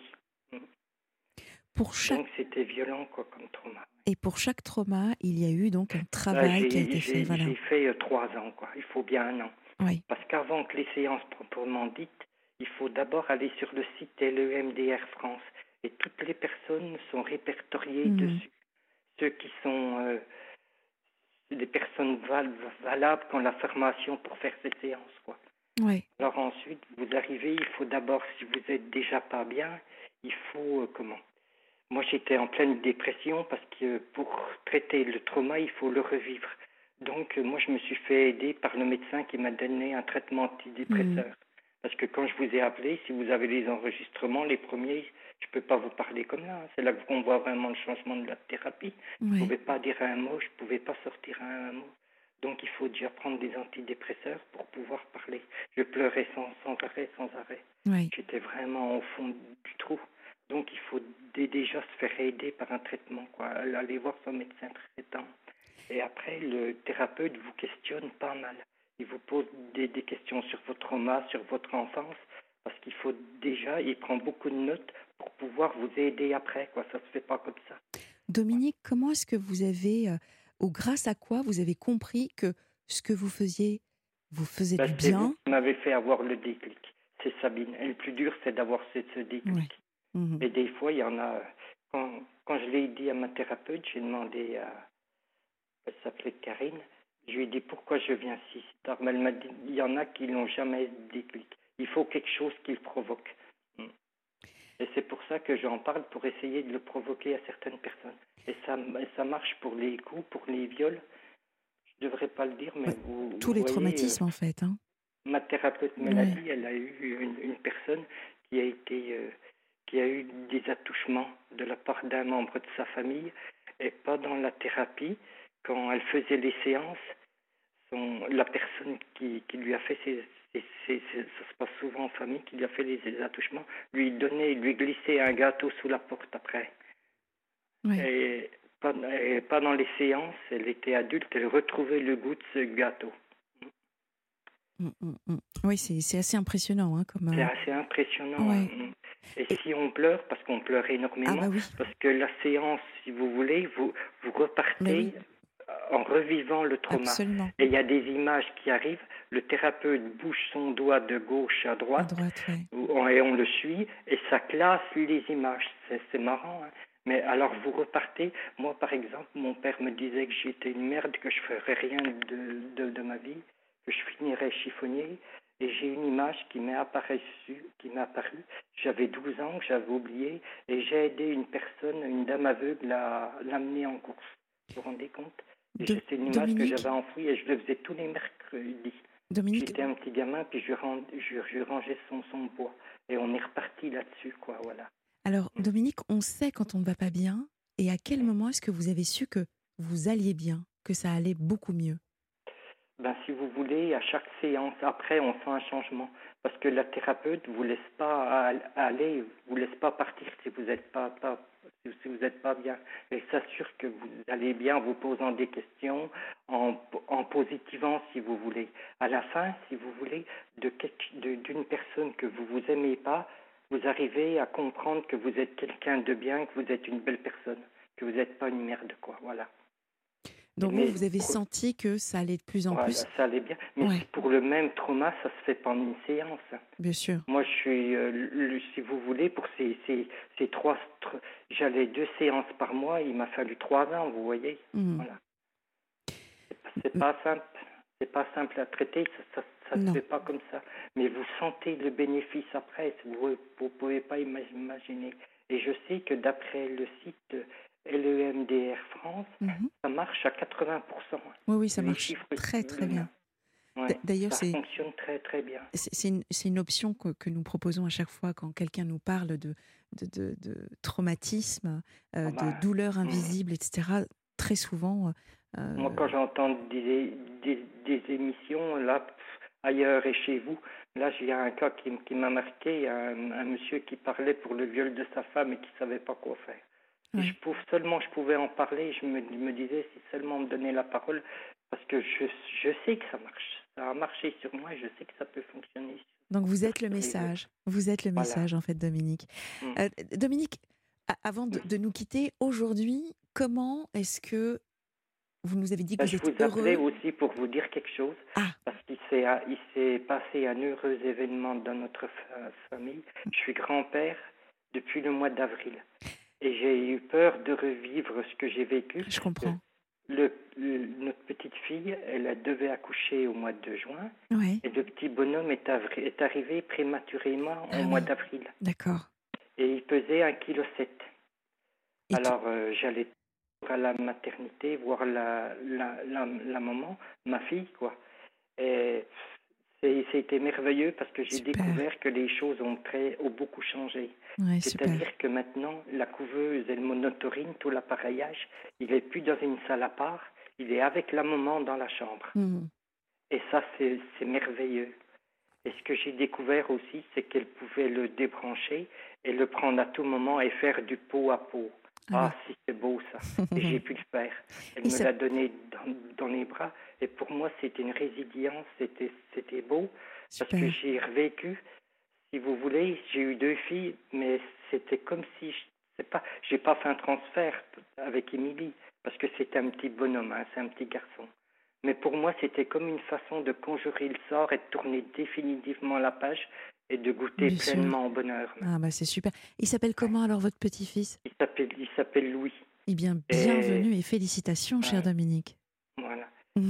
Donc c'était violent comme trauma. Et pour chaque trauma, il y a eu donc un travail qui a été fait. Voilà. J'ai fait 3 ans, il faut bien 1 an. Oui. Parce qu'avant que les séances proprement dites, il faut d'abord aller sur le site LEMDR France. Et toutes les personnes sont répertoriées dessus. Ceux qui sont des personnes valables qui ont la formation pour faire ces séances, quoi. Oui. Alors ensuite, vous arrivez, il faut d'abord, si vous êtes déjà pas bien, il faut, Moi, j'étais en pleine dépression parce que pour traiter le trauma, il faut le revivre. Donc, moi, je me suis fait aider par le médecin qui m'a donné un traitement antidépresseur. Parce que quand je vous ai appelé, si vous avez les enregistrements, les premiers, je ne peux pas vous parler comme là. C'est là qu'on voit vraiment le changement de la thérapie. Je ne pouvais pas dire un mot, je ne pouvais pas sortir un mot. Donc, il faut déjà prendre des antidépresseurs pour pouvoir parler. Je pleurais sans arrêt. Oui. J'étais vraiment au fond du trou. Donc, il faut déjà se faire aider par un traitement, aller voir son médecin traitant. Et après, le thérapeute vous questionne pas mal. Il vous pose des questions sur votre trauma, sur votre enfance, parce qu'il faut il prend beaucoup de notes pour pouvoir vous aider après, Ça se fait pas comme ça. Dominique, comment est-ce que vous avez, ou grâce à quoi vous avez compris que ce que vous faisiez vous faisait du bien? C'est vous qui m'avez fait avoir le déclic. C'est Sabine. Et le plus dur, c'est d'avoir ce déclic. Oui. Et des fois, il y en a... Quand je l'ai dit à ma thérapeute, j'ai demandé elle s'appelait Karine, Je lui ai dit pourquoi je viens si tard. Mais elle m'a dit il y en a qui n'ont jamais ce déclic. Il faut quelque chose qui le provoque. Et c'est pour ça que j'en parle, pour essayer de le provoquer à certaines personnes. Et ça marche pour les coups, pour les viols. Je ne devrais pas le dire, mais Ouais, vous tous les voyez, traumatismes en fait. Hein. ma thérapeute me l'a dit, elle a eu une personne qui a eu des attouchements de la part d'un membre de sa famille. Et pas dans la thérapie, quand elle faisait les séances, la personne qui lui a fait ça se passe souvent en famille, qui lui a fait les attouchements, lui glissait un gâteau sous la porte après. Ouais. Et pas dans les séances, elle était adulte, elle retrouvait le goût de ce gâteau. Oui, c'est assez impressionnant. Hein, comme, C'est assez impressionnant. Ouais. Et si on pleure, parce qu'on pleure énormément, Ah bah oui. parce que la séance, si vous voulez, vous repartez Mais oui. en revivant le trauma. Absolument. Et il y a des images qui arrivent, le thérapeute bouge son doigt de gauche à À droite, droite, ouais. et on le suit, et ça classe les images. C'est marrant, hein. Mais alors vous repartez, moi par exemple, mon père me disait que j'étais une merde, que je ferais rien de ma vie, que je finirais chiffonnier, et j'ai une image qui m'est apparue, j'avais 12 ans, que j'avais oublié, et j'ai aidé une personne, une dame aveugle, à l'amener en course. Vous vous rendez compte? Et c'était une image Dominique, que j'avais enfouie, et je le faisais tous les mercredis. Dominique, J'étais un petit gamin, puis je rangeais son poids, et on est reparti là-dessus, quoi, voilà. alors Dominique, on sait quand on ne va pas bien, et à quel moment est-ce que vous avez su que vous alliez bien, que ça allait beaucoup mieux? Ben, si vous voulez, à chaque séance, après, on sent un changement. Parce que la thérapeute vous laisse pas aller, vous laisse pas partir si vous n'êtes si vous êtes pas bien. Elle s'assure que vous allez bien en vous posant des questions, en positivant si vous voulez. À la fin, si vous voulez, d'une personne que vous aimez pas, vous arrivez à comprendre que vous êtes quelqu'un de bien, que vous êtes une belle personne, que vous n'êtes pas une merde, quoi. Voilà. Donc Mais vous avez senti que ça allait de plus en voilà, plus? ça allait bien. Mais Ouais, pour le même trauma, ça se fait pas en une séance. bien sûr. Moi, je suis, si vous voulez, pour j'allais 2 séances par mois. Il m'a fallu 3 ans, vous voyez. Mhm. Voilà. C'est pas simple. C'est pas simple à traiter. Ça se Non. fait pas comme ça. Mais vous sentez le bénéfice après. Vous pouvez pas imaginer. Et je sais que d'après le site LEMDR France, Mhm. ça marche à 80%. Oui, ça Les marche chiffres très très donnent. bien. Ouais, D'ailleurs, ça fonctionne très très bien. c'est une option que nous proposons à chaque fois quand quelqu'un nous parle de traumatisme, de douleur invisible, etc. Très souvent, Moi, quand j'entends des émissions là ailleurs et chez vous, là, il y a un cas qui m'a marqué, un monsieur qui parlait pour le viol de sa femme et qui savait pas quoi faire. Et ouais. je pouvais en parler, je me disais si seulement on me donnait la parole, parce que je sais que ça marche. Ça a marché sur moi et je sais que ça peut fonctionner. Donc vous êtes le sur les autres. message. Vous êtes le Voilà. message, en fait, Dominique. Mm. Dominique, avant de nous quitter, aujourd'hui, comment est-ce que vous nous avez dit que Ben, vous je vous êtes appelais heureux? aussi pour vous dire quelque chose, Ah, parce qu'il s'est passé un heureux événement dans notre famille. Je suis grand-père depuis le mois d'avril. Et j'ai eu peur de revivre ce que j'ai vécu. je comprends. Notre petite fille, elle devait accoucher au mois de juin. Ouais. Et le petit bonhomme est arrivé prématurément au mois d'avril. D'accord. Et il pesait 1,7 kg. Et Alors, j'allais à la maternité voir la maman, ma fille, quoi. Et c'était merveilleux parce que j'ai Super. découvert que les choses ont beaucoup changé. Ouais, super. C'est-à-dire que maintenant, la couveuse et le monotaurine, tout l'appareillage, il n'est plus dans une salle à part, il est avec la maman dans la chambre. Mhm. Et ça, c'est merveilleux. Et ce que j'ai découvert aussi, c'est qu'elle pouvait le débrancher et le prendre à tout moment et faire du pot à pot. Ah, si c'est beau ça. Et j'ai pu le faire. Elle me l'a donné dans les bras. Et pour moi, c'était une résilience, c'était beau. Super. Parce que j'ai revécu, si vous voulez, j'ai eu 2 filles, mais c'était comme si, j'ai pas fait un transfert avec Émilie, parce que c'est un petit bonhomme, hein, c'est un petit garçon. Mais pour moi, c'était comme une façon de conjurer le sort et de tourner définitivement la page et de goûter Bien sûr. pleinement au bonheur. Ah bah c'est super. Il s'appelle comment alors votre petit-fils? Il s'appelle Louis. Eh bien, bienvenue et félicitations, cher Dominique. Voilà. Mhm. Et ce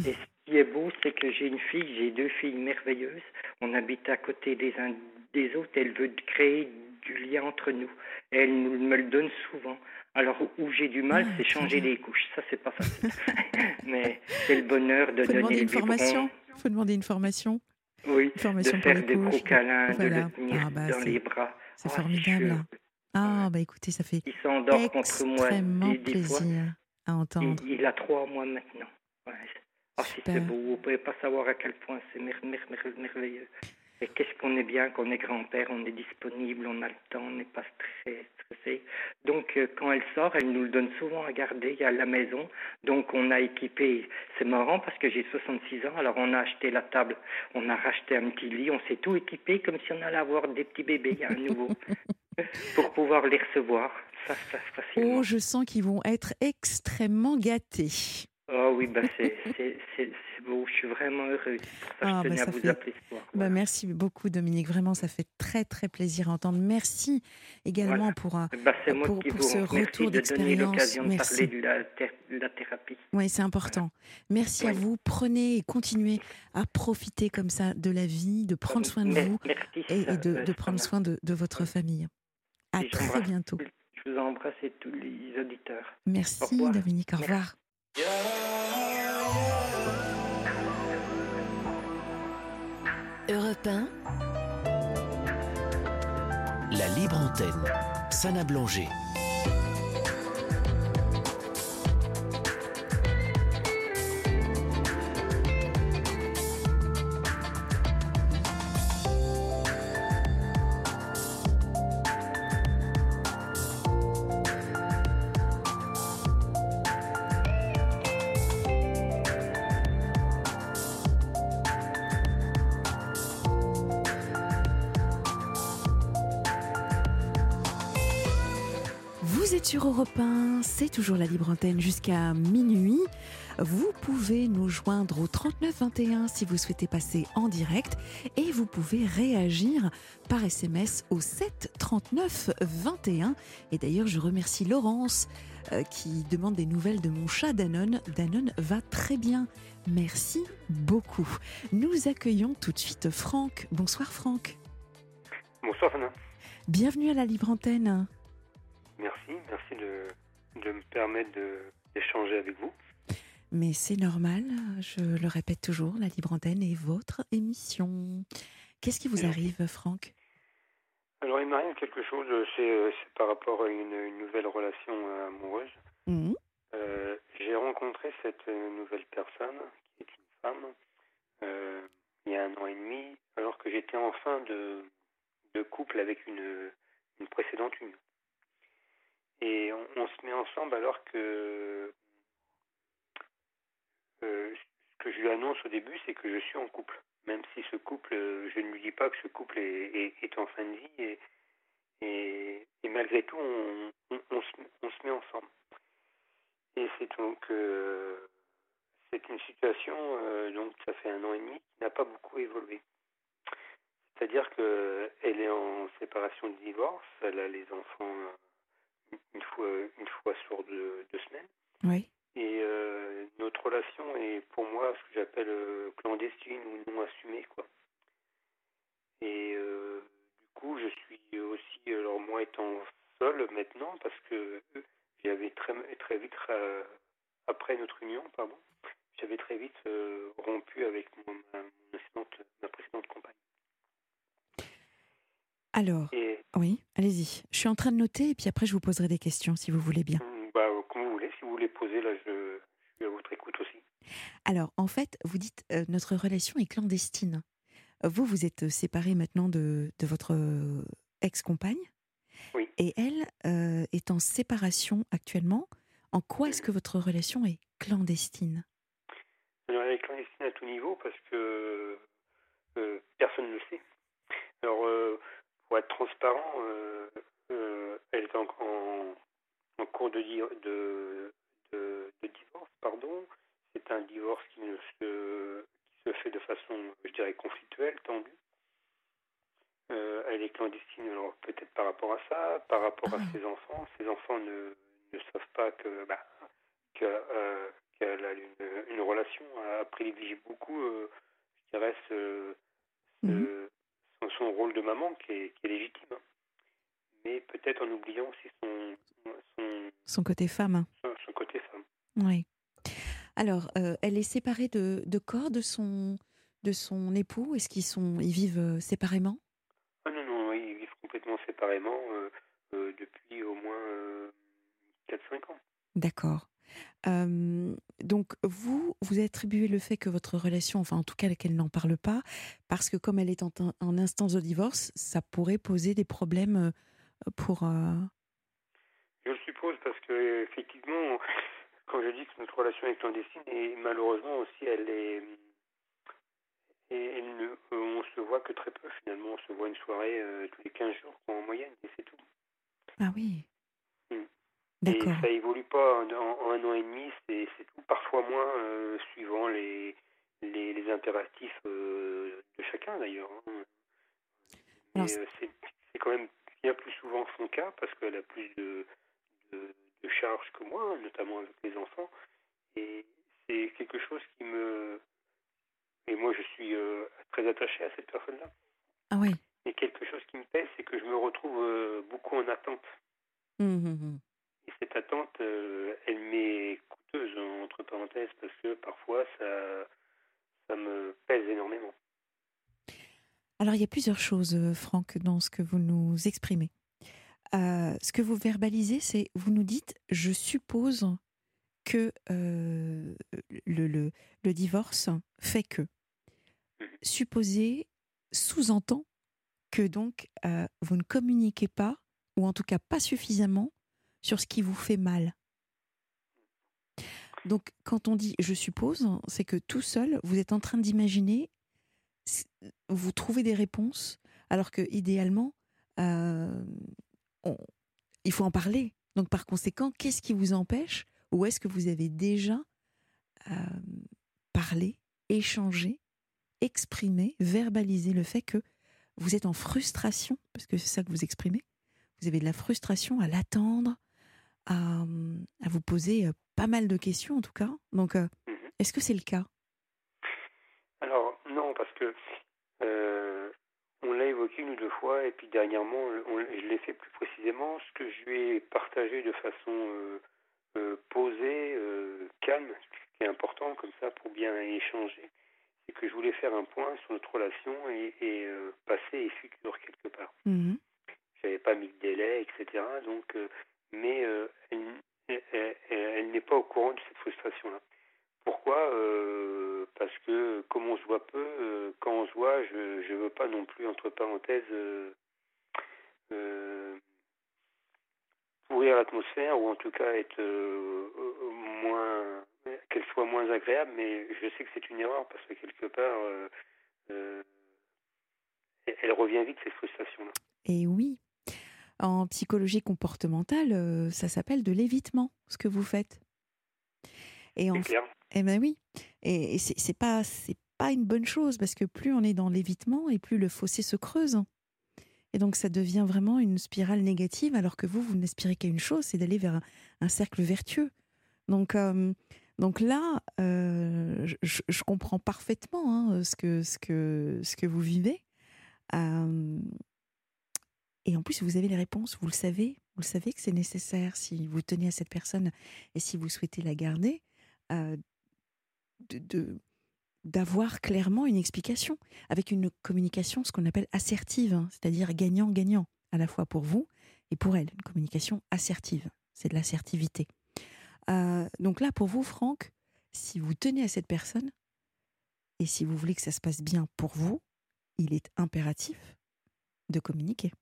qui est beau, c'est que j'ai 2 filles merveilleuses. On habite à côté des uns des autres. Elle veut créer du lien entre nous. Et elle me le donne souvent. Alors, où j'ai du mal, c'est très changer bien. les couches. Ça, c'est pas facile. Mais c'est le bonheur de Faut demander donner le une formation. biberon. Faut demander une formation. Oui, Une de formation pour faire les des gros couches. câlins, de le Voilà. tenir Ah bah dans les bras. c'est Oh, je suis formidable. heureux. Ouais. Ah bah écoutez, ça fait Il s'endort contre moi extrêmement des fois. plaisir à entendre. Il a 3 mois maintenant. Ouais. Oh, si c'est Super. beau, vous ne pouvez pas savoir à quel point c'est merveilleux. Et qu'est-ce qu'on est bien, qu'on est grand-père, on est disponible, on a le temps, on n'est pas stressé. Donc, quand elle sort, elle nous le donne souvent à garder à la maison. Donc, on a équipé, c'est marrant parce que j'ai 66 ans, alors on a acheté la table, on a racheté un petit lit, on s'est tout équipé comme si on allait avoir des petits bébés à nouveau pour pouvoir les recevoir facilement. Oh, je sens qu'ils vont être extrêmement gâtés. Oh oui, bah c'est beau, je suis vraiment heureux. C'est pour ça que Ah je bah tenais à ça vous fait. appeler ce soir. Bah Voilà. merci beaucoup Dominique, vraiment ça fait très très plaisir à entendre. Merci également Voilà. Bah, c'est moi qui pour vous ce remercie retour de donner d'expérience. l'occasion de parler Merci. de la thérapie. Oui, c'est Voilà. important. Merci à Oui. vous. Prenez et continuez à profiter comme ça de la vie, de prendre soin de vous Merci, et de prendre Sana. soin de votre famille. À Et très bientôt. je vous embrasse et tous les auditeurs. Au Merci revoir. Dominique, au Merci. revoir. Europe 1, la libre antenne. Sana Blanger. Vous êtes sur Europe 1, c'est toujours la libre antenne jusqu'à minuit. Vous pouvez nous joindre au 39 21 si vous souhaitez passer en direct et vous pouvez réagir par SMS au 7 39 21. Et d'ailleurs, je remercie Laurence qui demande des nouvelles de mon chat Danone. Danone va très bien. Merci beaucoup. Nous accueillons tout de suite Franck. Bonsoir Franck. Bonsoir, Fana. Bienvenue à la libre antenne. Merci de me permettre d'échanger avec vous. Mais c'est normal, je le répète toujours, la libre antenne est votre émission. Qu'est-ce qui vous arrive, Franck ? Alors, il m'arrive quelque chose, c'est par rapport à une nouvelle relation amoureuse. Mmh. J'ai rencontré cette nouvelle personne, qui est une femme, il y a 1 an et demi, alors que j'étais en fin de couple avec une précédente union. Et on se met ensemble alors que ce que je lui annonce au début, c'est que je suis en couple. Même si ce couple, je ne lui dis pas que ce couple est en fin de vie. Et malgré tout, on se met ensemble. Et c'est donc c'est une situation, donc ça fait 1 an et demi, qui n'a pas beaucoup évolué. C'est-à-dire qu'elle est en séparation de divorce, elle a les enfants une fois sur 2 semaines. Oui. Et notre relation est pour moi ce que j'appelle clandestine ou non assumée, quoi. Et du coup, je suis aussi, alors moi étant seul maintenant, parce que j'avais très vite, après notre union, j'avais très vite rompu avec ma précédente compagne. Alors, Et, oui, allez-y. Je suis en train de noter et puis après je vous poserai des questions si vous voulez bien. Comme vous voulez, si vous voulez poser, là, je suis à votre écoute aussi. Alors, en fait, vous dites notre relation est clandestine. Vous êtes séparés maintenant de votre ex-compagne. Oui. Et elle est en séparation actuellement. En quoi est-ce que votre relation est clandestine ? Alors, elle est clandestine à tout niveau parce que personne ne le sait. Alors, pour être transparent, elle est en cours de divorce, pardon. C'est un divorce qui se fait de façon, je dirais, conflictuelle, tendue. Elle est clandestine, alors peut-être par rapport à ça, par rapport à ses enfants. Ses enfants ne savent pas qu'elle qu'elle a une relation. Elle privilégie beaucoup, je dirais, Mhm. son rôle de maman qui est légitime. Hein. Mais peut-être en oubliant aussi son, Son côté femme. son côté femme. Oui. Alors, elle est séparée de corps de son époux. Est-ce ils vivent séparément? Ah non, non, ils vivent complètement séparément depuis au moins 4-5 ans. D'accord. Donc, vous attribuez le fait que votre relation, enfin en tout cas qu'elle n'en parle pas, parce que comme elle est en instance de divorce, ça pourrait poser des problèmes pour... Je le suppose parce que effectivement, quand je dis que notre relation est clandestine, et malheureusement aussi, on se voit que très peu finalement. On se voit une soirée tous les 15 jours en moyenne, et c'est tout. Ah oui, Mm. Et d'accord. ça évolue pas en un an et demi, c'est tout. Parfois moins, suivant les impératifs de chacun d'ailleurs. Hein. Alors, Mais c'est quand même bien plus souvent son cas parce qu'elle a plus de charges que moi, notamment avec les enfants. Et c'est quelque chose qui me... Et moi, je suis très attaché à cette personne-là. ah oui. Et quelque chose qui me pèse, c'est que je me retrouve beaucoup en attente. Mhm. Et cette attente, elle m'est coûteuse, entre parenthèses, parce que parfois, ça me pèse énormément. Alors, il y a plusieurs choses, Franck, dans ce que vous nous exprimez. Ce que vous verbalisez, c'est, vous nous dites, je suppose que le divorce fait que. Supposer sous-entend que donc vous ne communiquez pas, ou en tout cas pas suffisamment, sur ce qui vous fait mal. Donc quand on dit je suppose, c'est que tout seul, vous êtes en train d'imaginer, vous trouvez des réponses, alors que idéalement, euh, on- il faut en parler. Donc par conséquent, qu'est-ce qui vous empêche, ou est-ce que vous avez déjà euh, parlé, échangé, exprimé, verbalisé le fait que vous êtes en frustration, parce que c'est ça que vous exprimez, vous avez de la frustration à l'attendre, à vous poser pas mal de questions en tout cas. Donc, Mhm. est-ce que c'est le cas? Alors, non, parce que euh, on l'a évoqué une ou deux fois, et puis dernièrement, je l'ai fait plus précisément. Ce que je lui ai partagé de façon posée, calme, ce qui est important comme ça pour bien échanger, c'est que je voulais faire un point sur notre relation et passé et futur quelque part. Mhm. J'avais pas mis de délai, etc. Donc, mais elle n'est pas au courant de cette frustration-là. Pourquoi parce que comme on se voit peu, quand on se voit, je veux pas non plus, entre parenthèses, euh, pourrir l'atmosphère ou en tout cas être moins, qu'elle soit moins agréable. Mais je sais que c'est une erreur parce que quelque part, euh, elle revient vite cette frustration-là. Et oui, en psychologie comportementale, ça s'appelle de l'évitement, ce que vous faites. Et C'est clair. eh ben oui, et c'est pas une bonne chose parce que plus on est dans l'évitement et plus le fossé se creuse. Et donc ça devient vraiment une spirale négative alors que vous n'aspirez qu'à une chose, c'est d'aller vers un cercle vertueux. Donc, donc là, je comprends parfaitement hein, ce que vous vivez. Euh, et en plus, vous avez les réponses, vous le savez que c'est nécessaire si vous tenez à cette personne et si vous souhaitez la garder, euh, d'avoir clairement une explication, avec une communication, ce qu'on appelle assertive, hein, c'est-à-dire gagnant-gagnant, à la fois pour vous et pour elle. Une communication assertive, c'est de l'assertivité. Donc là, pour vous, Franck, si vous tenez à cette personne, et si vous voulez que ça se passe bien pour vous, il est impératif de communiquer.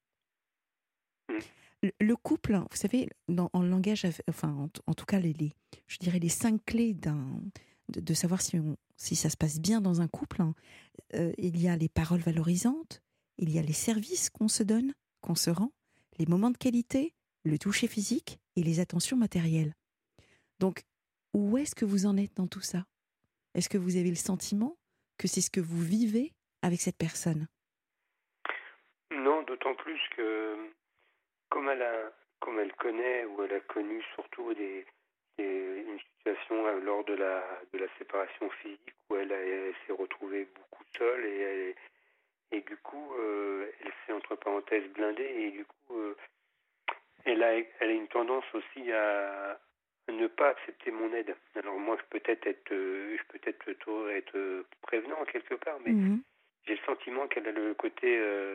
Le couple, vous savez, en langage, enfin, en tout cas, je dirais les 5 clés de savoir si ça se passe bien dans un couple, hein, il y a les paroles valorisantes, il y a les services qu'on se donne, qu'on se rend, les moments de qualité, le toucher physique et les attentions matérielles. Donc, où est-ce que vous en êtes dans tout ça? Est-ce que vous avez le sentiment que c'est ce que vous vivez avec cette personne? Non, d'autant plus que comme elle connaît ou elle a connu surtout une situation lors de la séparation physique où elle s'est retrouvée beaucoup seule et du coup, elle s'est entre parenthèses blindée et du coup, elle a une tendance aussi à ne pas accepter mon aide. Alors moi, je peux être plutôt être prévenant quelque part, mais Mhm. j'ai le sentiment qu'elle a le côté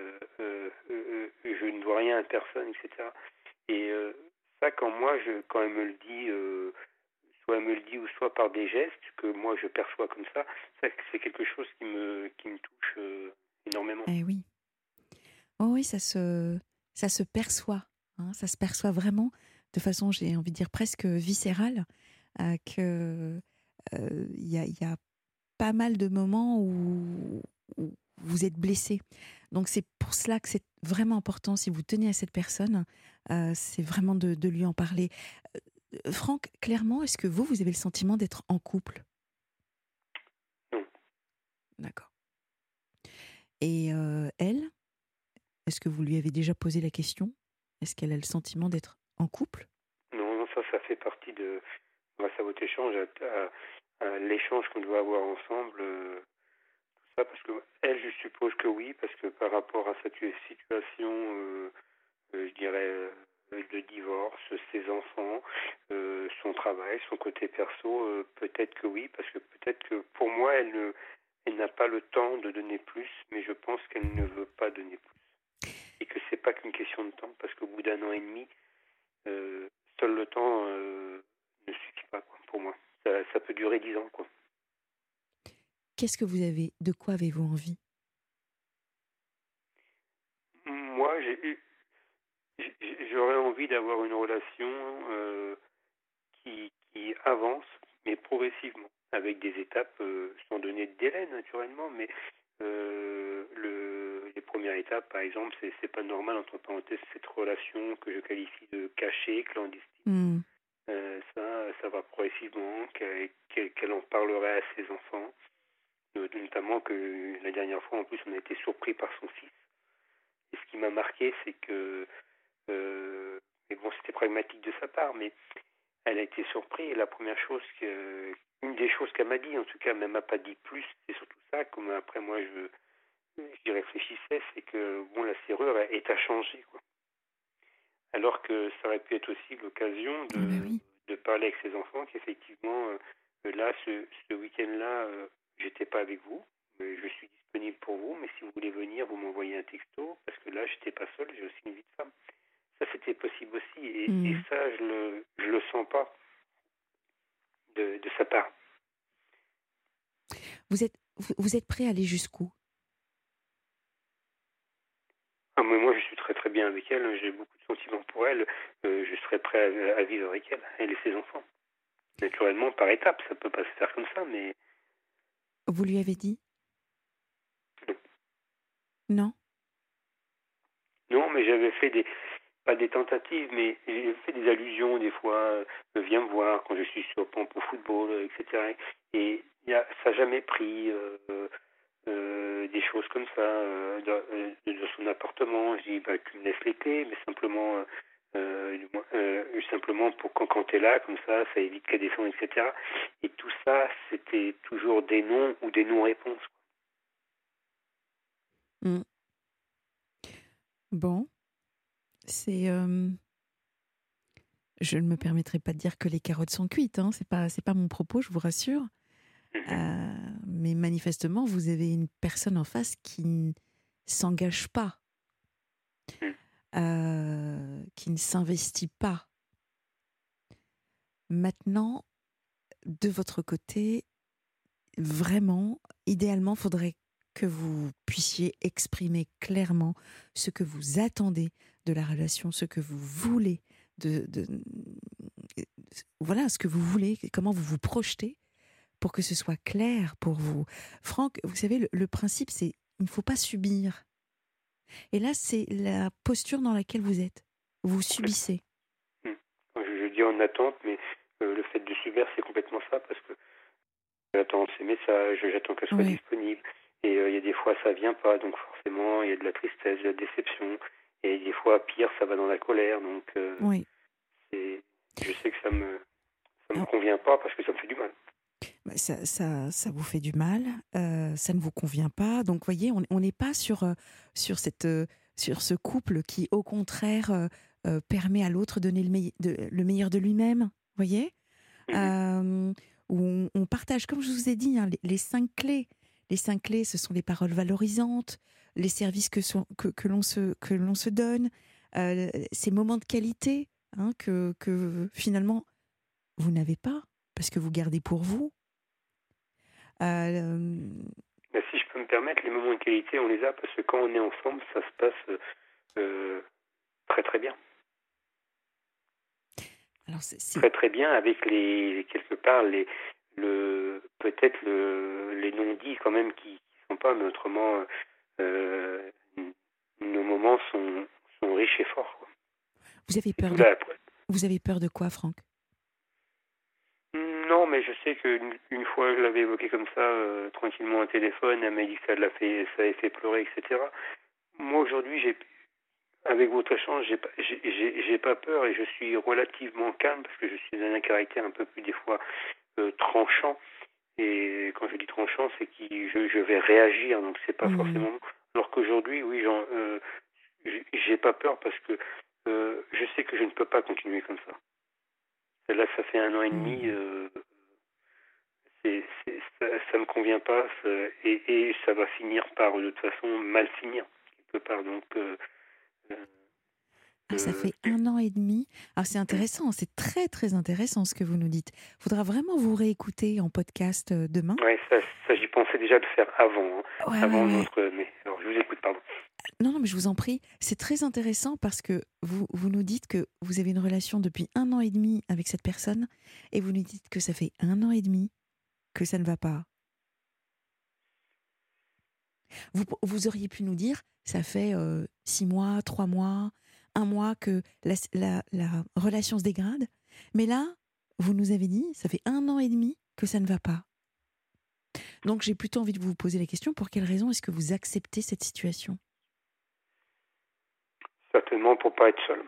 je ne vois rien à personne, etc. Et ça, quand elle me le dit, soit elle me le dit ou soit par des gestes que moi je perçois comme ça c'est quelque chose qui me touche énormément. Eh oui. Oh oui, ça se perçoit, hein, ça se perçoit vraiment de façon, j'ai envie de dire presque viscérale, que il y a pas mal de moments où vous êtes blessé. Donc c'est pour cela que c'est vraiment important, si vous tenez à cette personne, c'est vraiment de lui en parler. Franck, clairement, est-ce que vous avez le sentiment d'être en couple? Non, D'accord. Et elle, est-ce que vous lui avez déjà posé la question? Est-ce qu'elle a le sentiment d'être en couple? non, non, ça fait partie de, grâce à votre échange, à l'échange qu'on doit avoir ensemble, tout ça, parce que elle, je suppose que oui, parce que par rapport à cette situation, je dirais, de divorce, ses enfants, son travail, son côté perso, peut-être que oui, parce que peut-être que pour moi, elle n'a pas le temps de donner plus, mais je pense qu'elle ne veut pas donner plus. Et que c'est pas qu'une question de temps, parce qu'au bout d'un an et demi, euh, seul le temps ne suffit pas, quoi, pour moi. Ça peut durer 10 ans, quoi. De quoi avez-vous envie? Moi, j'aurais envie d'avoir une relation qui avance, mais progressivement, avec des étapes, sans donner de délai naturellement, mais les premières étapes, par exemple, c'est pas normal, entre parenthèses, cette relation que je qualifie de cachée, clandestine. Hmm. Ça va progressivement, qu'elle en parlerait à ses enfants, notamment que la dernière fois, en plus, on a été surpris par son fils. Et ce qui m'a marqué, c'est que, mais bon, c'était pragmatique de sa part, mais elle a été surprise. Et une des choses qu'elle m'a dit, en tout cas, mais elle m'a pas dit plus, c'est surtout ça, comme après moi j'y réfléchissais, c'est que bon, la serrure est à changer, quoi. Alors que ça aurait pu être aussi l'occasion Ah bah oui. de parler avec ses enfants, qu'effectivement, là, ce week-end-là, j'étais pas avec vous, mais je suis disponible pour vous, mais si vous voulez venir, vous m'envoyez un texto, parce que là, j'étais pas seul, j'ai aussi une vie de femme. Ça, c'était possible aussi, et Hmm. ça, je le sens pas de sa part. Vous êtes prêt à aller jusqu'où? Ah, mais moi, je suis très très bien avec elle, hein, j'ai beaucoup de sentiments pour elle, je serais prêt à vivre avec elle et ses enfants. Naturellement, par étapes, ça peut pas se faire comme ça, mais Vous lui avez dit? non. Non? Non, mais j'avais fait pas des tentatives, mais j'ai fait des allusions des fois, viens me voir quand je suis sur pompe au football, etc. Et ça n'a jamais pris des choses comme ça dans son appartement. Je dis, bah, tu me laisses les clés, mais simplement pour quand tu es là, comme ça évite qu'elle descende, etc. Et tout ça, c'était toujours des noms ou des non-réponses. Hmm. Bon, c'est. Je ne me permettrai pas de dire que les carottes sont cuites, hein. C'est pas mon propos, je vous rassure. Mais manifestement, vous avez une personne en face qui ne s'engage pas, qui ne s'investit pas. Maintenant, de votre côté, vraiment, idéalement, faudrait que vous puissiez exprimer clairement ce que vous attendez de la relation, ce que vous voulez, voilà, ce que vous voulez, comment vous vous projetez, pour que ce soit clair pour vous. Franck, vous savez, le principe, c'est il ne faut pas subir. Et là, c'est la posture dans laquelle vous êtes. Vous subissez. Je dis en attente, mais le fait de subir, c'est complètement ça, parce que j'attends ses messages, j'attends qu'elle soit disponible, et il y a des fois ça vient pas, donc forcément il y a de la tristesse, de la déception, et des fois pire, ça va dans la colère, donc Oui. je sais que ça me ça me convient pas parce que ça me fait du mal. Ça vous fait du mal, ça ne vous convient pas. Donc, voyez, on n'est pas sur ce couple qui, au contraire, permet à l'autre de donner le meilleur de lui-même. Voyez, où on partage, comme je vous ai dit, hein, les 5 clés. Les 5 clés, ce sont les paroles valorisantes, les services que l'on se donne, ces moments de qualité, hein, que finalement vous n'avez pas parce que vous gardez pour vous. Mais si je peux me permettre, les moments de qualité, on les a parce que quand on est ensemble, ça se passe très très bien. Alors très très bien avec quelque part peut-être les non-dits quand même qui sont pas, mais autrement nos moments sont riches et forts, quoi. Vous avez peur de quoi, Franck? Non, mais je sais qu'une fois je l'avais évoqué comme ça tranquillement au téléphone, elle m'a dit que ça avait fait pleurer, etc. Moi aujourd'hui, avec votre échange, j'ai pas peur et je suis relativement calme parce que je suis d'un caractère un peu plus des fois tranchant. Et quand je dis tranchant, c'est que je vais réagir, donc c'est pas forcément. Alors qu'aujourd'hui, oui, j'ai pas peur parce que je sais que je ne peux pas continuer comme ça. Et là, ça fait 1 an et demi. Ça me convient pas et ça va finir par de toute façon mal finir quelque part. Donc ça fait 1 an et demi. Alors c'est intéressant, c'est très très intéressant ce que vous nous dites. Il faudra vraiment vous réécouter en podcast demain. Oui, ça j'y pensais déjà de faire avant. Notre. Mais alors je vous écoute, pardon. Non, mais je vous en prie. C'est très intéressant parce que vous nous dites que vous avez une relation depuis 1 an et demi avec cette personne et vous nous dites que ça fait 1 an et demi que ça ne va pas. Vous auriez pu nous dire, ça fait 6 mois, 3 mois, 1 mois que la relation se dégrade. Mais là, vous nous avez dit, ça fait 1 an et demi que ça ne va pas. Donc j'ai plutôt envie de vous poser la question, pour quelle raison est-ce que vous acceptez cette situation ? Certainement pour pas être seul.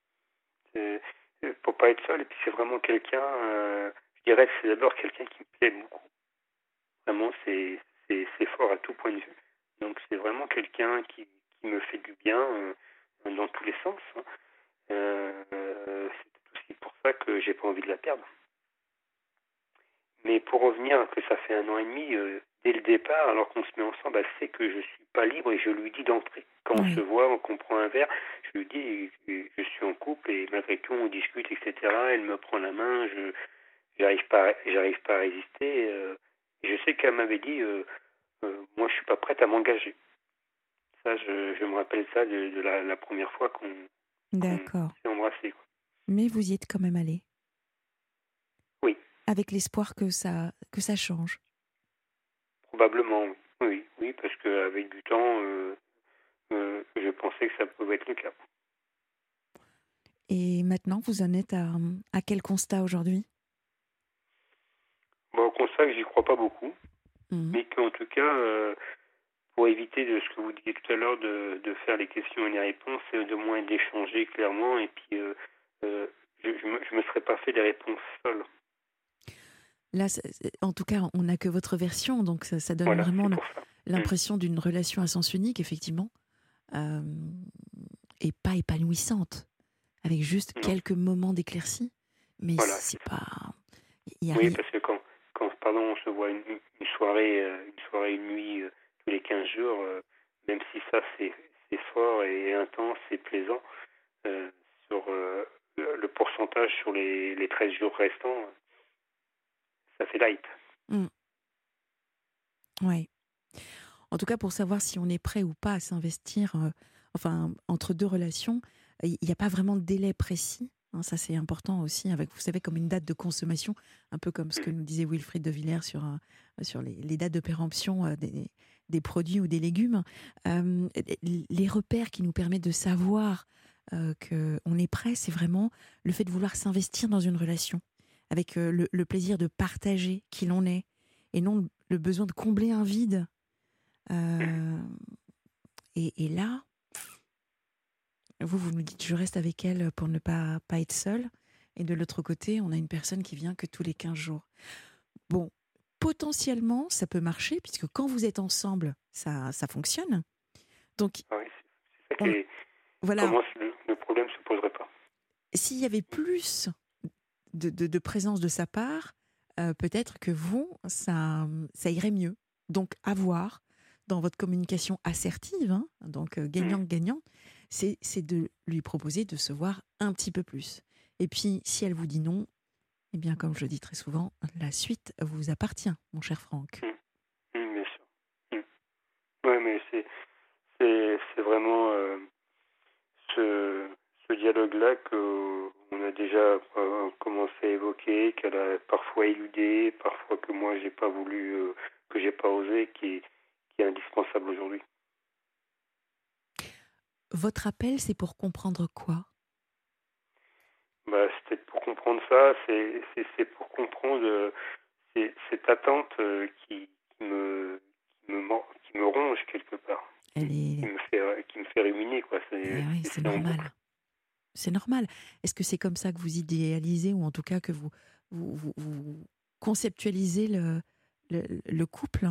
Pour pas être seul, et puis c'est vraiment quelqu'un, je dirais que c'est d'abord quelqu'un qui me plaît beaucoup. Vraiment, c'est fort à tout point de vue. Donc c'est vraiment quelqu'un qui me fait du bien dans tous les sens. C'est aussi pour ça que j'ai pas envie de la perdre. Mais pour revenir que ça fait 1 an et demi, dès le départ, alors qu'on se met ensemble, elle sait que je suis pas libre et je lui dis d'entrée. Quand on se voit, qu'on prend un verre, je lui dis je suis en couple et malgré tout on discute, etc. Elle me prend la main, j'arrive pas à résister. Et je sais qu'elle m'avait dit moi je suis pas prête à m'engager. Ça, je me rappelle ça de la première fois qu'on s'est embrassé, quoi. Mais vous y êtes quand même allé. Oui. Avec l'espoir que ça change. Probablement, oui, parce qu'avec du temps, je pensais que ça pouvait être le cas. Et maintenant, vous en êtes à quel constat aujourd'hui ? Au constat que j'y crois pas beaucoup, mais qu'en tout cas, pour éviter de ce que vous disiez tout à l'heure, de faire les questions et les réponses, de moins d'échanger clairement, et puis je me serais pas fait des réponses seul. Là, en tout cas, on n'a que votre version, donc ça donne vraiment l'impression d'une relation à sens unique, effectivement, et pas épanouissante, avec juste quelques moments d'éclaircie, mais c'est pas... Oui, parce que quand on se voit une soirée, une nuit tous les 15 jours, même si ça c'est fort et intense et plaisant, sur le pourcentage sur les 13 jours restants, ça fait light. Oui. En tout cas, pour savoir si on est prêt ou pas à s'investir, entre 2 relations, il n'y a pas vraiment de délai précis. Hein, ça, c'est important aussi, avec, vous savez, comme une date de consommation, un peu comme ce que nous disait Wilfried de Villers sur les dates de péremption des produits ou des légumes. Les repères qui nous permettent de savoir qu'on est prêt, c'est vraiment le fait de vouloir s'investir dans une relation, avec le plaisir de partager qui l'on est, et non le besoin de combler un vide. Et là, vous nous dites, je reste avec elle pour ne pas être seule. Et de l'autre côté, on a une personne qui vient que tous les 15 jours. Bon, potentiellement, ça peut marcher, puisque quand vous êtes ensemble, ça fonctionne. Donc, Ah oui, c'est ça on- voilà, comment le problème ne se poserait pas. s'il y avait plus de présence de sa part, peut-être que vous, ça irait mieux. Donc, avoir dans votre communication assertive, hein, donc gagnant-gagnant, c'est de lui proposer de se voir un petit peu plus. Et puis, si elle vous dit non, eh bien, comme je le dis très souvent, la suite vous appartient, mon cher Franck. Bien sûr. Oui, mais c'est vraiment ce dialogue-là qu'on a déjà commencé à évoquer, qu'elle a parfois éludé, parfois que moi j'ai pas voulu, que j'ai pas osé, qui est indispensable aujourd'hui. Votre appel, c'est pour comprendre quoi? C'était pour comprendre ça, c'est pour comprendre cette attente qui me ronge quelque part, Elle est... qui me fait ruminer, quoi. Eh oui, c'est en boucle. normal. C'est normal. Est-ce que c'est comme ça que vous idéalisez, ou en tout cas que vous conceptualisez le couple?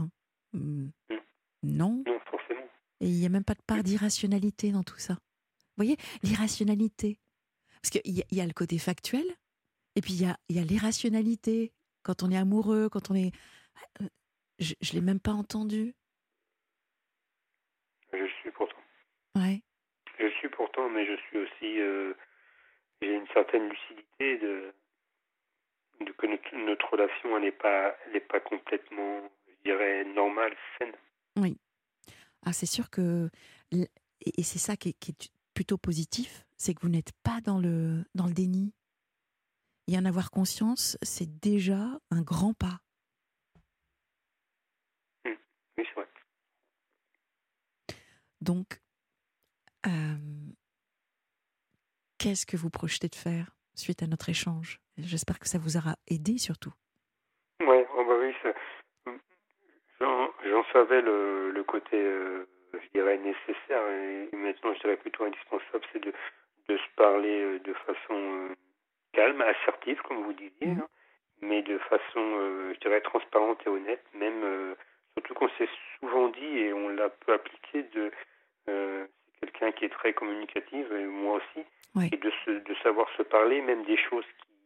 Non. Non, forcément. Et il n'y a même pas de part d'irrationalité dans tout ça. Vous voyez, l'irrationalité. Parce qu'il y a le côté factuel, et puis il y a l'irrationalité. Quand on est amoureux, quand on est... Je ne l'ai même pas entendu. Je suis pourtant. Ouais. Je suis pourtant, mais je suis aussi... j'ai une certaine lucidité que notre relation, elle n'est pas complètement, je dirais, normale, saine. Oui. Ah, c'est sûr que... Et c'est ça qui est plutôt positif, c'est que vous n'êtes pas dans le déni. Et en avoir conscience, c'est déjà un grand pas. Oui, c'est vrai. Donc, qu'est-ce que vous projetez de faire suite à notre échange? J'espère que ça vous aura aidé surtout. Ouais, oh bah oui, j'en savais le côté, je dirais, nécessaire, et maintenant je dirais plutôt indispensable, c'est de se parler de façon calme, assertive, comme vous disiez, hein, mais de façon, je dirais, transparente et honnête, même, surtout qu'on s'est souvent dit, et on l'a peu appliqué, c'est quelqu'un qui est très communicatif, et moi aussi, Ouais. et de savoir se parler, même des choses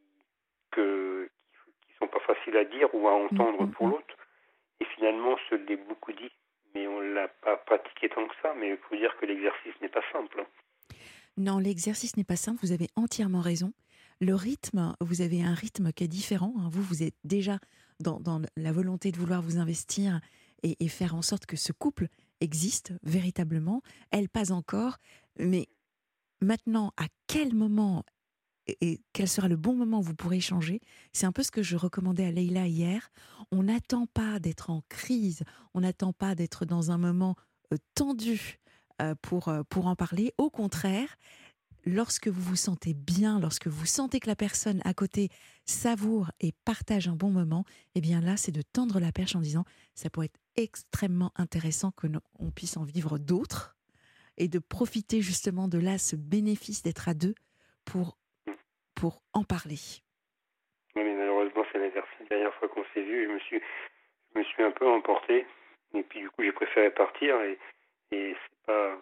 qui sont pas faciles à dire ou à entendre pour l'autre, et finalement se l'est beaucoup dit, mais on l'a pas pratiqué tant que ça, mais il faut dire que l'exercice n'est pas simple. Non, l'exercice n'est pas simple, vous avez entièrement raison. Le rythme, vous avez un rythme qui est différent. Hein. Vous êtes déjà dans la volonté de vouloir vous investir et faire en sorte que ce couple existe véritablement. Elle, pas encore. Mais maintenant, à quel moment et quel sera le bon moment où vous pourrez échanger? C'est un peu ce que je recommandais à Leïla hier. On n'attend pas d'être en crise, on n'attend pas d'être dans un moment tendu pour en parler. Au contraire, lorsque vous vous sentez bien, lorsque vous sentez que la personne à côté savoure et partage un bon moment, eh bien là, c'est de tendre la perche en disant ça pourrait être extrêmement intéressant que on puisse en vivre d'autres, et de profiter justement de là, ce bénéfice d'être à deux pour en parler. Oui, mais malheureusement, c'est l'inverse. La dernière fois qu'on s'est vu, je me suis un peu emporté, et puis du coup, j'ai préféré partir, et c'est pas...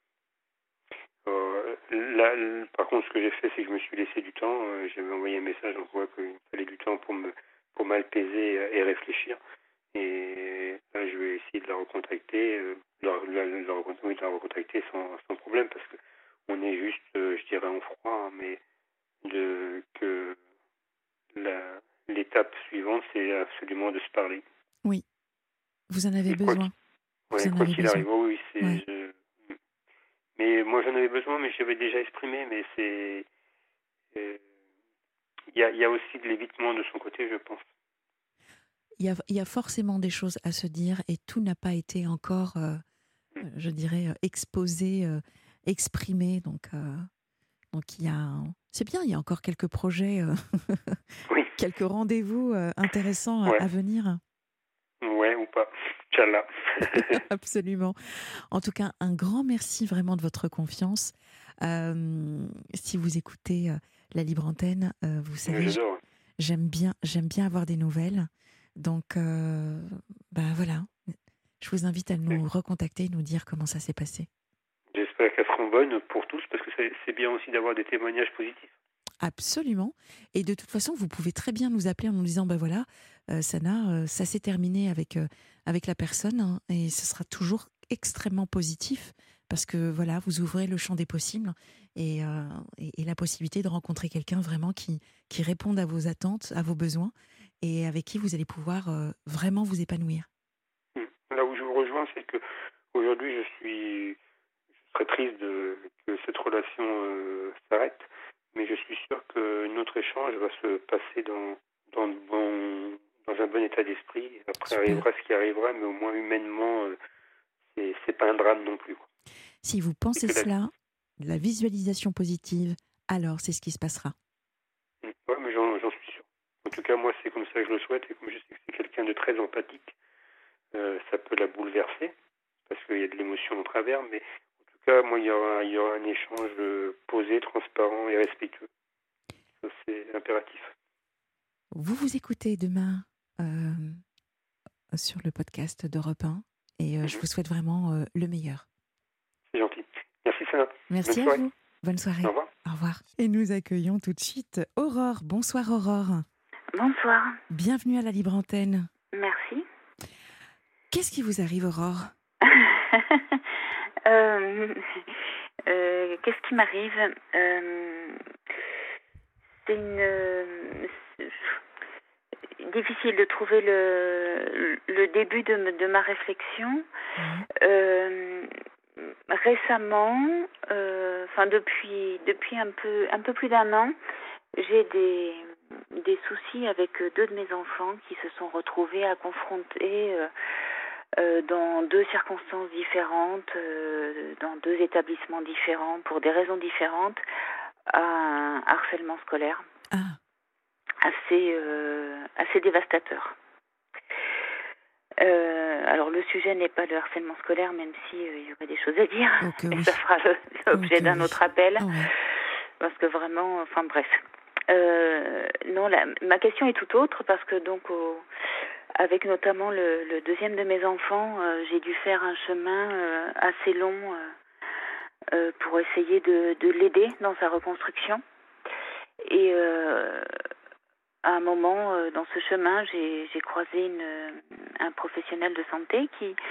là, par contre, ce que j'ai fait, c'est que je me suis laissé du temps. J'avais envoyé un message en voit qu'il fallait du temps pour m'apaiser et réfléchir. Et là, je vais essayer de la recontacter, de la recontacter sans problème, parce que on est juste, je dirais, en froid, hein, mais que l'étape suivante, c'est absolument de se parler. Oui, vous en avez besoin. Quoi qu'il arrive, oui, c'est... Ouais. Mais moi, j'en avais besoin, mais j'avais déjà exprimé, mais c'est... Il y a aussi de l'évitement de son côté, je pense. Il y a forcément des choses à se dire, et tout n'a pas été encore, je dirais, exposé, exprimé. Donc il y a... C'est bien, il y a encore quelques projets, oui. Quelques rendez-vous intéressants à venir. Ouais, ou pas. Inch'Allah. Absolument. En tout cas, un grand merci vraiment de votre confiance. Si vous écoutez la libre antenne. Vous savez, J'adore. j'aime bien avoir des nouvelles. Donc, voilà. Je vous invite à nous recontacter et nous dire comment ça s'est passé. J'espère qu'elles seront bonnes pour tous, parce que c'est bien aussi d'avoir des témoignages positifs. Absolument. Et de toute façon, vous pouvez très bien nous appeler en nous disant, voilà, Sana, ça s'est terminé avec la personne, hein, et ce sera toujours extrêmement positif parce que voilà, vous ouvrez le champ des possibles et la possibilité de rencontrer quelqu'un vraiment qui réponde à vos attentes, à vos besoins et avec qui vous allez pouvoir vraiment vous épanouir. Là où je vous rejoins, c'est que aujourd'hui, je serais triste que cette relation s'arrête, mais je suis sûr que notre échange va se passer dans un bon état d'esprit. Après Super. arrivera ce qui arrivera, mais au moins humainement, c'est pas un drame non plus, quoi. Si vous pensez cela, la visualisation positive, alors c'est ce qui se passera. Ouais, mais j'en suis sûr. En tout cas, moi, c'est comme ça que je le souhaite, et comme je sais que c'est quelqu'un de très empathique, ça peut la bouleverser, parce qu'il y a de l'émotion au travers, mais en tout cas, moi, il y aura un échange posé, transparent et respectueux. Ça, c'est impératif. Vous écoutez demain sur le podcast d'Europe 1 et je vous souhaite vraiment le meilleur. C'est gentil. Merci, Sana. Merci à vous. Bonne soirée. Au revoir. Au revoir. Et nous accueillons tout de suite Aurore. Bonsoir Aurore. Bonsoir. Bienvenue à la Libre Antenne. Merci. Qu'est-ce qui vous arrive Aurore? Qu'est-ce qui m'arrive? C'est difficile de trouver le début de ma réflexion. Récemment, depuis un peu plus d'un an, j'ai des soucis avec deux de mes enfants qui se sont retrouvés à confronter dans deux circonstances différentes, dans deux établissements différents, pour des raisons différentes, à un harcèlement scolaire assez dévastateur. Alors le sujet n'est pas le harcèlement scolaire, même si il y aurait des choses à dire, et ça fera l'objet d'un autre appel, parce que vraiment, enfin bref. Non, ma question est tout autre, parce que donc avec notamment le deuxième de mes enfants, j'ai dû faire un chemin assez long pour essayer de l'aider dans sa reconstruction. Et à un moment, dans ce chemin, j'ai croisé un professionnel de santé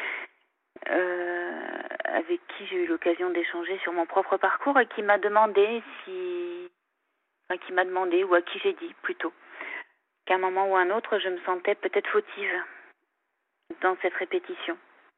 avec qui j'ai eu l'occasion d'échanger sur mon propre parcours et qui m'a demandé ou à qui j'ai dit plutôt, qu'à un moment ou un autre, je me sentais peut-être fautive dans cette répétition.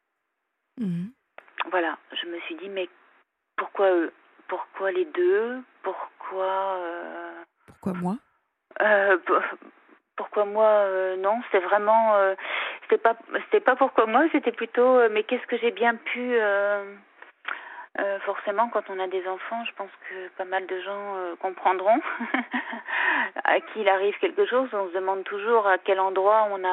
Voilà, je me suis dit, mais pourquoi eux? Pourquoi les deux? Pourquoi moi? Pourquoi moi? Non, c'était vraiment, c'était pas pourquoi moi, c'était plutôt, mais qu'est-ce que j'ai bien pu. Forcément, quand on a des enfants, je pense que pas mal de gens comprendront à qui il arrive quelque chose. On se demande toujours à quel endroit on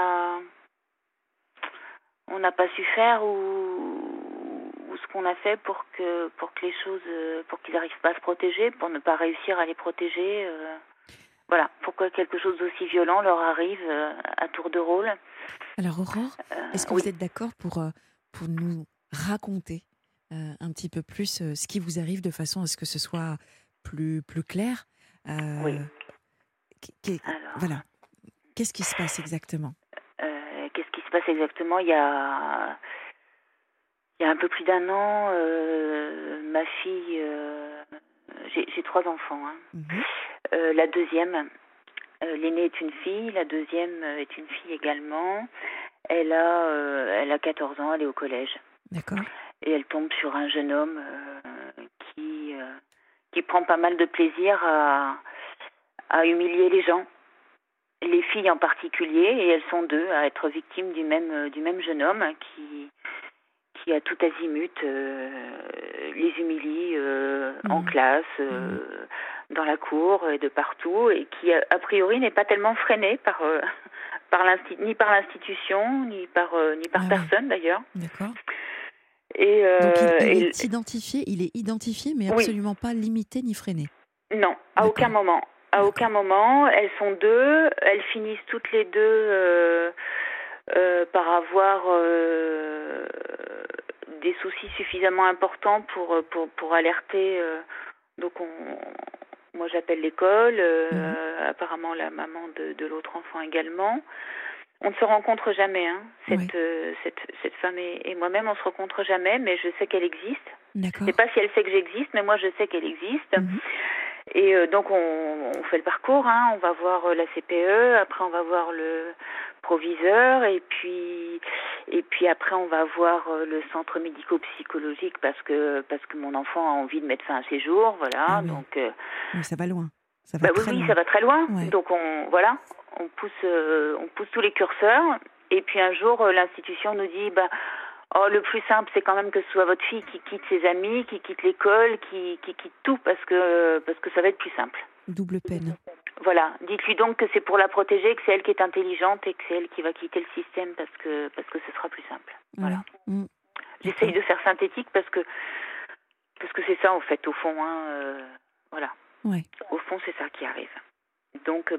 n'a pas su faire ou ce qu'on a fait pour que les choses, pour qu'ils n'arrivent pas à se protéger, pour ne pas réussir à les protéger. Voilà, pourquoi quelque chose d'aussi violent leur arrive à tour de rôle. Alors Aurore, est-ce que vous êtes d'accord pour nous raconter un petit peu plus ce qui vous arrive de façon à ce que ce soit plus clair? Oui. Alors, voilà. Qu'est-ce qui se passe exactement? Qu'est-ce qui se passe exactement? Il y a un peu plus d'un an, ma fille... j'ai 3 enfants. La deuxième, l'aînée est une fille, la deuxième est une fille également. Elle a 14 ans, elle est au collège. D'accord. Et elle tombe sur un jeune homme qui prend pas mal de plaisir à humilier les gens, les filles en particulier, et elles sont 2 à être victimes du même jeune homme qui à tout azimut les humilie en classe, dans la cour et de partout, et qui a priori n'est pas tellement freiné ni par l'institution, ni par personne d'ailleurs. D'accord. Et donc il est identifié, mais absolument pas limité ni freiné. Non, à aucun moment. À aucun moment. Elles sont deux. Elles finissent toutes les deux par avoir des soucis suffisamment importants pour alerter. Donc, moi, j'appelle l'école. Apparemment, la maman de l'autre enfant également. On ne se rencontre jamais. Hein. Cette femme et moi-même, on ne se rencontre jamais, mais je sais qu'elle existe. D'accord. Je ne sais pas si elle sait que j'existe, mais moi, je sais qu'elle existe. Et donc, on fait le parcours. Hein. On va voir la CPE, après, on va voir le proviseur, et puis après, on va voir le centre médico-psychologique parce que mon enfant a envie de mettre fin à ses jours. Voilà. Ah oui. Donc, oui, ça va loin. Ça va très loin. Ça va très loin. Ouais. Donc, on pousse tous les curseurs. Et puis, un jour, l'institution nous dit, le plus simple, c'est quand même que ce soit votre fille qui quitte ses amis, qui quitte l'école, qui quitte tout, parce que ça va être plus simple. Double peine. Voilà. Dites-lui donc que c'est pour la protéger, que c'est elle qui est intelligente et que c'est elle qui va quitter le système parce que ce sera plus simple. Voilà. J'essaye de faire synthétique parce que c'est ça, en fait, au fond. Hein, voilà. Ouais. Au fond, c'est ça qui arrive. Donc,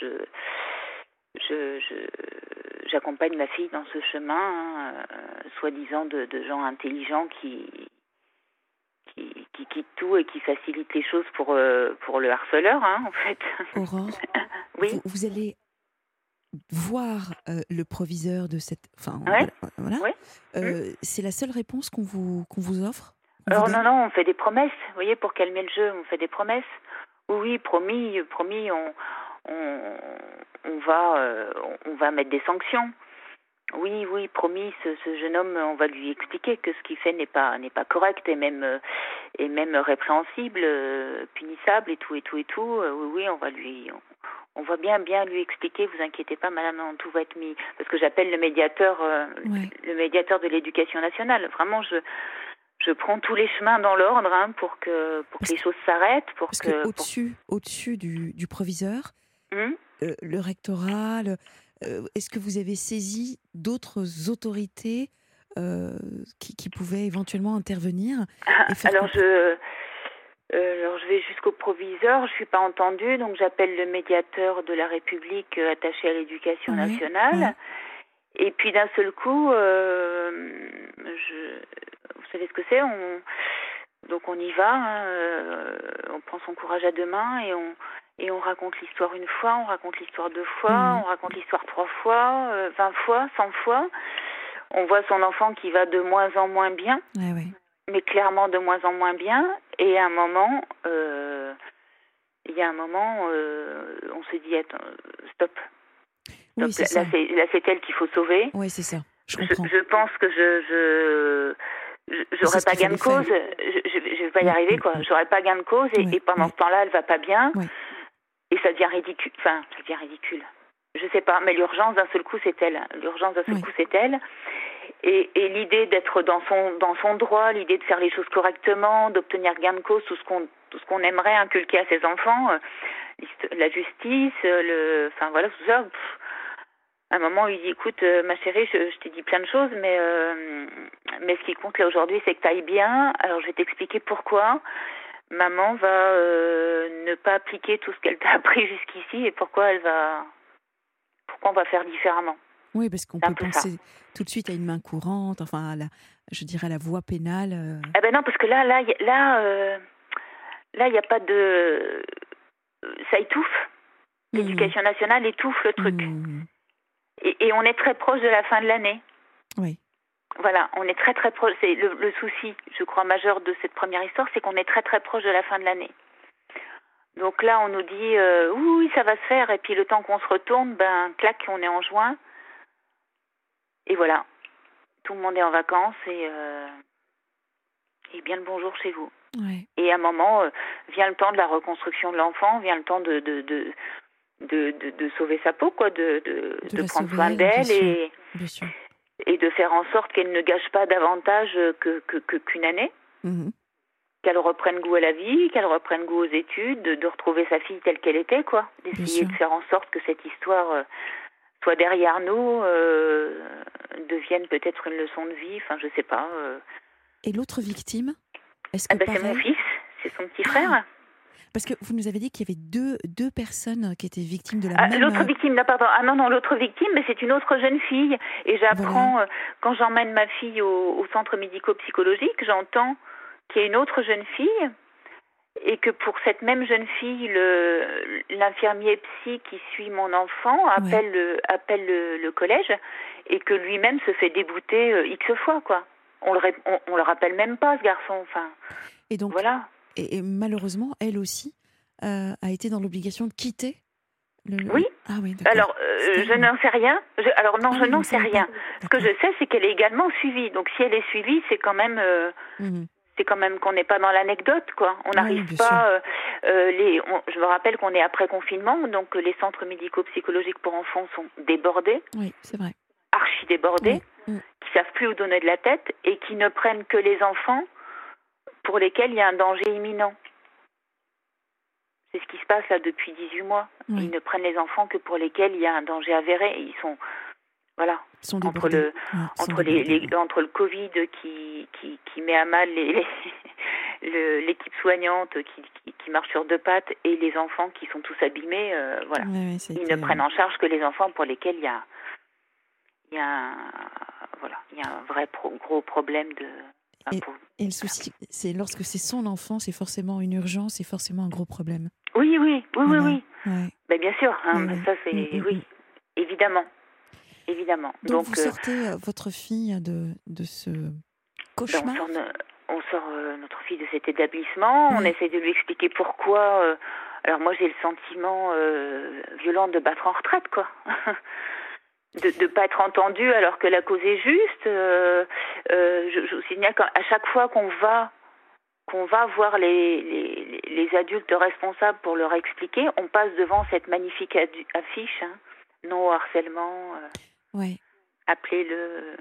j'accompagne ma fille dans ce chemin, soi-disant de gens intelligents qui quittent tout et qui facilitent les choses pour le harceleur, hein, en fait. Aurore, oui. Vous allez voir le proviseur de cette... Enfin, ouais. voilà. Ouais. C'est la seule réponse qu'on vous offre? Alors non, on fait des promesses. Vous voyez, pour calmer le jeu, on fait des promesses. Oui, promis, on va mettre des sanctions. Oui, promis, ce jeune homme, on va lui expliquer que ce qu'il fait n'est pas correct et même répréhensible, punissable et tout. Oui, on va bien lui expliquer. Vous inquiétez pas, madame, tout va être mis. Parce que j'appelle le médiateur de l'éducation nationale. Vraiment, je prends tous les chemins dans l'ordre, hein, pour que les choses s'arrêtent. Parce que au-dessus du proviseur, le rectorat, est-ce que vous avez saisi d'autres autorités qui pouvaient éventuellement intervenir Alors je vais jusqu'au proviseur, je ne suis pas entendue, donc j'appelle le médiateur de la République attaché à l'éducation nationale. Ouais. Et puis d'un seul coup, vous savez ce que c'est, donc on y va, hein, on prend son courage à deux mains et on raconte l'histoire une fois, on raconte l'histoire deux fois, on raconte l'histoire 3 fois, 20 fois, 100 fois. On voit son enfant qui va de moins en moins bien, mais clairement de moins en moins bien. Et à un moment, on se dit, attends, stop. Oui, c'est ça. Là, c'est elle qu'il faut sauver. Oui, c'est ça. Je comprends. Je pense que j'aurais pas gain de cause. Je vais pas y arriver, quoi. J'aurais pas gain de cause et pendant ce temps-là, elle va pas bien. Ouais. Et ça devient ridicule. Enfin, ça devient ridicule. Je sais pas, mais l'urgence d'un seul coup, c'est elle. Et l'idée d'être dans son droit, l'idée de faire les choses correctement, d'obtenir gain de cause, tout ce qu'on aimerait inculquer à ses enfants, la justice, enfin voilà, tout ça. À un moment, il dit, écoute, ma chérie, je t'ai dit plein de choses, mais ce qui compte là aujourd'hui, c'est que tu ailles bien. Alors, je vais t'expliquer pourquoi. Maman va ne pas appliquer tout ce qu'elle t'a appris jusqu'ici et pourquoi on va faire différemment. Oui, parce qu'on peut penser tout de suite à une main courante, enfin, je dirais à la voie pénale. Eh ben non, parce que là, il n'y a pas de... Ça étouffe. L'éducation nationale étouffe le truc. Et on est très proche de la fin de l'année. Oui. Voilà, on est très très proche. C'est le souci, je crois, majeur de cette première histoire, c'est qu'on est très très proche de la fin de l'année. Donc là, on nous dit oui, ça va se faire. Et puis le temps qu'on se retourne, clac, on est en juin. Et voilà, tout le monde est en vacances et bien le bonjour chez vous. Ouais. Et à un moment, vient le temps de la reconstruction de l'enfant, vient le temps de sauver sa peau, quoi, de prendre soin d'elle et de faire en sorte qu'elle ne gâche pas davantage qu'une année. Qu'elle reprenne goût à la vie, qu'elle reprenne goût aux études, de retrouver sa fille telle qu'elle était, quoi. D'essayer de faire en sorte que cette histoire soit derrière nous, devienne peut-être une leçon de vie, enfin je sais pas. Et l'autre victime, est-ce que c'est mon fils, c'est son petit frère. Parce que vous nous avez dit qu'il y avait deux personnes qui étaient victimes de la même... L'autre victime, non, pardon. Non, l'autre victime, mais c'est une autre jeune fille. Et j'apprends, quand j'emmène ma fille au centre médico-psychologique, j'entends qu'il y a une autre jeune fille et que pour cette même jeune fille, l'infirmier psy qui suit mon enfant appelle le collège et que lui-même se fait débouter X fois, quoi. On le rappelle même pas, ce garçon. Enfin, et donc, voilà. Et malheureusement, elle aussi a été dans l'obligation de quitter Oui. Ah oui, d'accord. Alors, je n'en sais rien. Je n'en sais rien. Ce que je sais, c'est qu'elle est également suivie. Donc, si elle est suivie, c'est quand même... C'est quand même qu'on n'est pas dans l'anecdote, quoi. On n'arrive pas... je me rappelle qu'on est après confinement, donc les centres médico-psychologiques pour enfants sont débordés. Oui, c'est vrai. Archi débordés, qui savent plus où donner de la tête et qui ne prennent que les enfants pour lesquels il y a un danger imminent. C'est ce qui se passe là depuis 18 mois. Ils ne prennent les enfants que pour lesquels il y a un danger avéré. Et ils sont... Voilà, entre le Covid qui met à mal l'équipe soignante qui marche sur deux pattes et les enfants qui sont tous abîmés, voilà. Ils ne prennent en charge que les enfants pour lesquels il y a un vrai gros problème de... Et le souci, c'est lorsque c'est son enfant, c'est forcément une urgence, c'est forcément un gros problème. Oui. Ouais. Ben, bien sûr, ça c'est... Oui, évidemment. Donc vous sortez votre fille de ce cauchemar. On sort notre fille de cet établissement. On essaie de lui expliquer pourquoi. Alors moi j'ai le sentiment violent de battre en retraite, quoi. de pas être entendu alors que la cause est juste. Je vous signale qu'à chaque fois qu'on va voir les adultes responsables pour leur expliquer, on passe devant cette magnifique affiche, non au harcèlement. Appelez-le,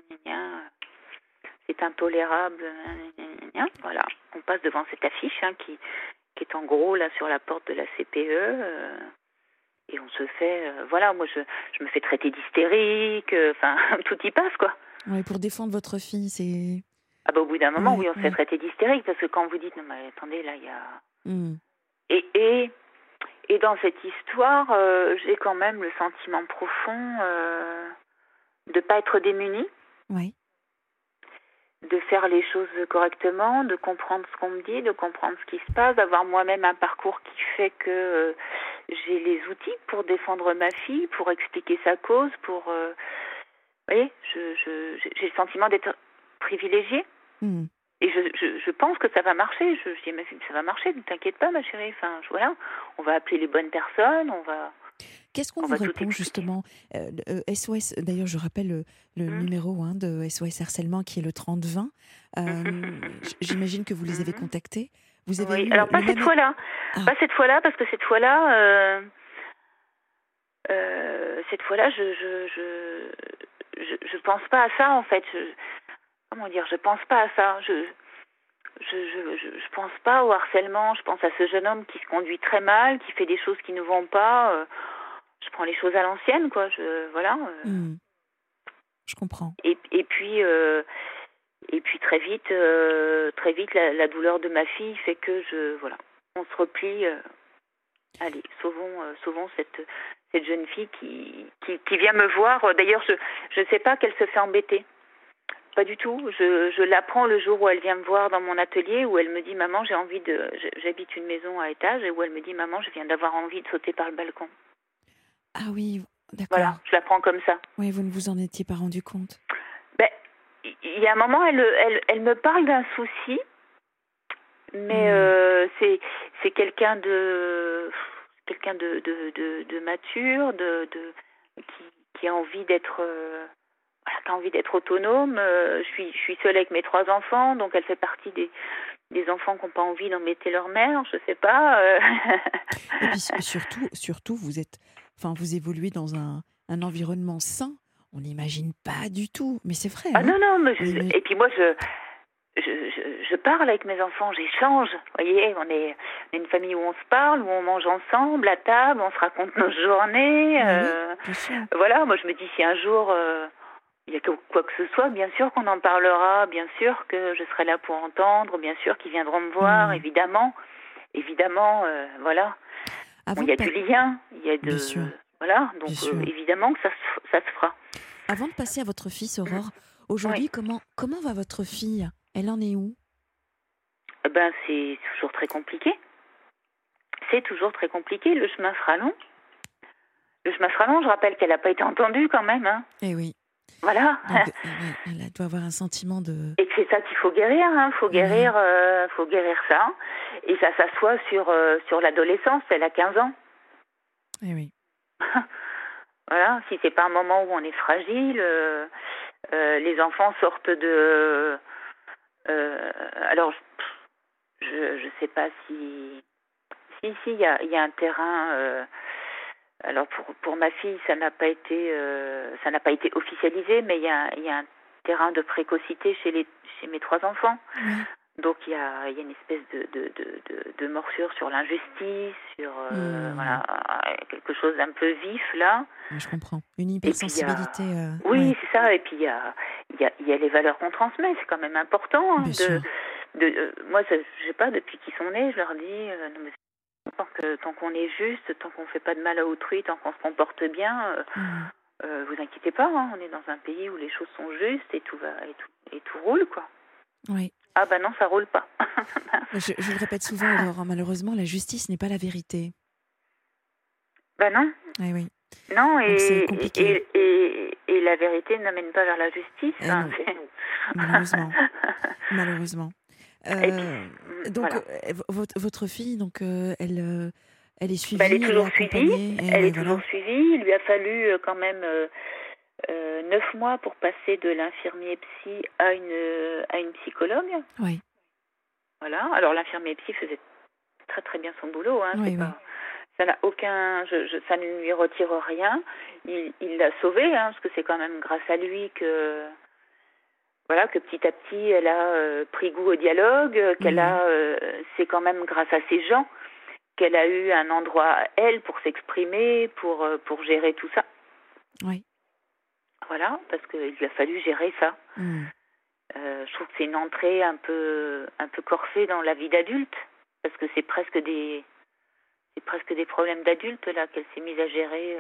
c'est intolérable, voilà. On passe devant cette affiche qui est en gros là sur la porte de la CPE et on se fait, voilà, moi je me fais traiter d'hystérique, enfin tout y passe, quoi. Ouais, pour défendre votre fille, c'est... Ah bah au bout d'un moment, on se fait traiter d'hystérique parce que quand vous dites non mais attendez là il y a et dans cette histoire, j'ai quand même le sentiment profond de pas être démunie, de faire les choses correctement, de comprendre ce qu'on me dit, de comprendre ce qui se passe, d'avoir moi-même un parcours qui fait que j'ai les outils pour défendre ma fille, pour expliquer sa cause, pour... vous voyez, j'ai le sentiment d'être privilégiée. Et je pense que ça va marcher. Je dis à ma fille, ça va marcher, ne t'inquiète pas ma chérie. Enfin, voilà, on va appeler les bonnes personnes, on va... Qu'est-ce qu'on vous répond justement SOS, d'ailleurs je rappelle le numéro de SOS Harcèlement qui est le 3020. J'imagine que vous les avez contactés. Vous avez eu alors pas cette fois-là. Pas cette fois-là, parce que cette fois-là, je pense pas à ça en fait. Je pense pas à ça. Je pense pas au harcèlement. Je pense à ce jeune homme qui se conduit très mal, qui fait des choses qui ne vont pas. Je prends les choses à l'ancienne, quoi. Voilà. Je comprends. Et puis très vite, la douleur de ma fille fait que on se replie. Allez, sauvons cette jeune fille qui vient me voir. D'ailleurs, je sais pas qu'elle se fait embêter. Pas du tout. Je l'apprends le jour où elle vient me voir dans mon atelier, où elle me dit maman, j'habite une maison à étage, et où elle me dit maman, je viens d'avoir envie de sauter par le balcon. Ah oui, d'accord. Voilà, je l'apprends comme ça. Oui, vous ne vous en étiez pas rendu compte. Il y a un moment, elle me parle d'un souci, mais c'est quelqu'un de mature, qui a envie d'être autonome. Je suis seule avec mes 3 enfants, donc elle fait partie des enfants qui n'ont pas envie d'embêter leur mère, je sais pas. Et puis surtout, vous évoluez dans un environnement sain. On n'imagine pas du tout, mais c'est vrai. Non, mais et puis moi je parle avec mes enfants, j'échange. Vous voyez, on est une famille où on se parle, où on mange ensemble à table, on se raconte nos journées. Voilà, moi je me dis si un jour il y a quoi que ce soit, bien sûr qu'on en parlera, bien sûr que je serai là pour entendre, bien sûr qu'ils viendront me voir, évidemment. évidemment, voilà. Il y a du lien, il y a de... Bien sûr. Voilà, donc évidemment que ça se fera. Avant de passer à votre fils, Aurore, aujourd'hui, comment va votre fille? Elle en est où? C'est toujours très compliqué. C'est toujours très compliqué. Le chemin sera long. Je rappelle qu'elle n'a pas été entendue quand même. Hein. Eh oui. Voilà. Donc, elle doit avoir un sentiment de... Et que c'est ça qu'il faut guérir. Hein. Faut guérir ça. Et ça s'assoit sur l'adolescence. Elle a 15 ans. Eh oui. Voilà. Si c'est pas un moment où on est fragile, les enfants sortent de... alors, je sais pas si il y a un terrain. Alors pour ma fille, ça n'a pas été officialisé, mais il y a un terrain de précocité chez mes 3 enfants. Donc il y a une espèce de morsure sur l'injustice, sur voilà, quelque chose d'un peu vif là. Je comprends. Une hypersensibilité. Oui, c'est ça. Et puis il y a les valeurs qu'on transmet. C'est quand même important. Hein, moi, je sais pas, depuis qu'ils sont nés, je leur dis tant qu'on est juste, tant qu'on fait pas de mal à autrui, tant qu'on se comporte bien, vous inquiétez pas. Hein, on est dans un pays où les choses sont justes et tout roule, quoi. Oui. Ah non, ça roule pas. je le répète souvent, Aurore, malheureusement, la justice n'est pas la vérité. Non. Eh oui. Non, et la vérité n'amène pas vers la justice. Hein, Malheureusement. Donc, voilà. Votre fille, donc, elle est suivie. Elle est toujours suivie. Il lui a fallu quand même 9 mois pour passer de l'infirmier psy à une psychologue. Oui. Voilà. Alors l'infirmier psy faisait très très bien son boulot. Hein. Ça n'a aucun, ça ne lui retire rien. Il l'a sauvée, hein, parce que c'est quand même grâce à lui que petit à petit elle a pris goût au dialogue, c'est quand même grâce à ces gens qu'elle a eu un endroit elle pour s'exprimer, pour gérer tout ça. Oui. Voilà, parce qu'il lui a fallu gérer ça. Je trouve que c'est une entrée un peu corsée dans la vie d'adulte, parce que c'est presque des problèmes d'adultes là qu'elle s'est mise à gérer.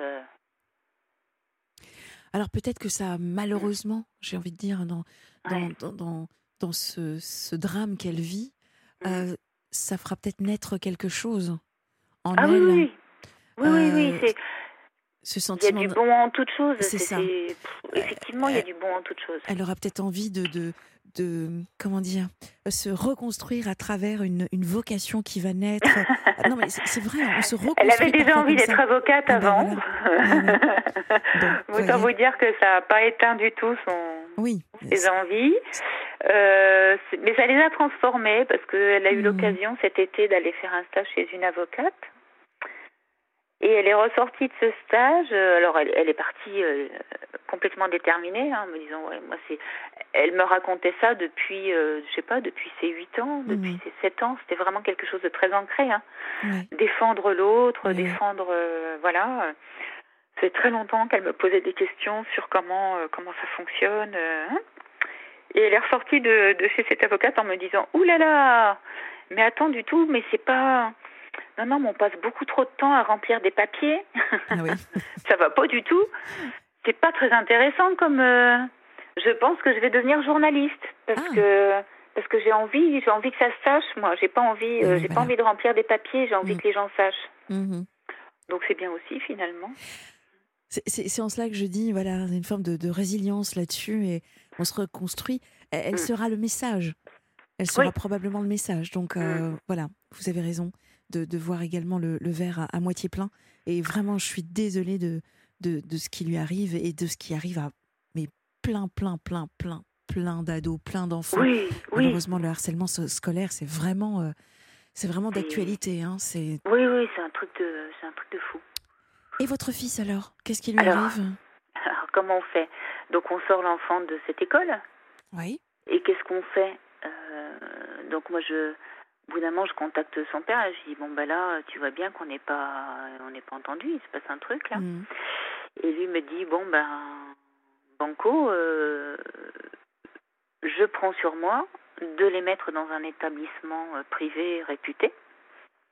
Alors peut-être que ça, malheureusement, j'ai envie de dire, dans ce drame qu'elle vit, ça fera peut-être naître quelque chose en elle. Oui. Ce sentiment. Il y a du bon en toute chose. C'est ça. Effectivement, il y a du bon en toute chose. Elle aura peut-être envie de comment dire, se reconstruire à travers une vocation qui va naître. Non mais c'est vrai, on se reconstruit. Elle avait déjà envie d'être avocate avant. Voilà. Autant vous dire que ça n'a pas éteint du tout ses envies. Mais ça les a transformées parce qu'elle a eu l'occasion cet été d'aller faire un stage chez une avocate. Et elle est ressortie de ce stage. Alors elle est partie complètement déterminée, hein, en me disant elle me racontait ça depuis depuis ses 8 ans, depuis ses 7 ans. C'était vraiment quelque chose de très ancré. Hein. Défendre l'autre, défendre voilà. C'est très longtemps qu'elle me posait des questions sur comment ça fonctionne. Et elle est ressortie de chez cette avocate en me disant ouh là là, mais attends du tout, mais c'est pas. Non, mais on passe beaucoup trop de temps à remplir des papiers. Ça va pas du tout. C'est pas très intéressant comme. Je pense que je vais devenir journaliste parce que j'ai envie que ça se sache. Moi, j'ai pas envie de remplir des papiers. J'ai envie que les gens sachent. Donc c'est bien aussi finalement. C'est en cela que je dis voilà une forme de résilience là-dessus et on se reconstruit. Elle sera le message. Elle sera probablement le message. Donc voilà, vous avez raison. De voir également le verre à moitié plein. Et vraiment, je suis désolée de ce qui lui arrive et de ce qui arrive à plein d'ados, plein d'enfants. Malheureusement, le harcèlement scolaire, c'est vraiment d'actualité. Hein, Oui, c'est un truc de fou. Et votre fils alors, qu'est-ce qui lui arrive? Alors, comment on fait? Donc, on sort l'enfant de cette école. Oui. Et qu'est-ce qu'on fait? Donc, moi, au bout d'un moment, je contacte son père et je dis là, tu vois bien qu'on n'est pas entendu, il se passe un truc là. Et lui me dit banco, je prends sur moi de les mettre dans un établissement privé réputé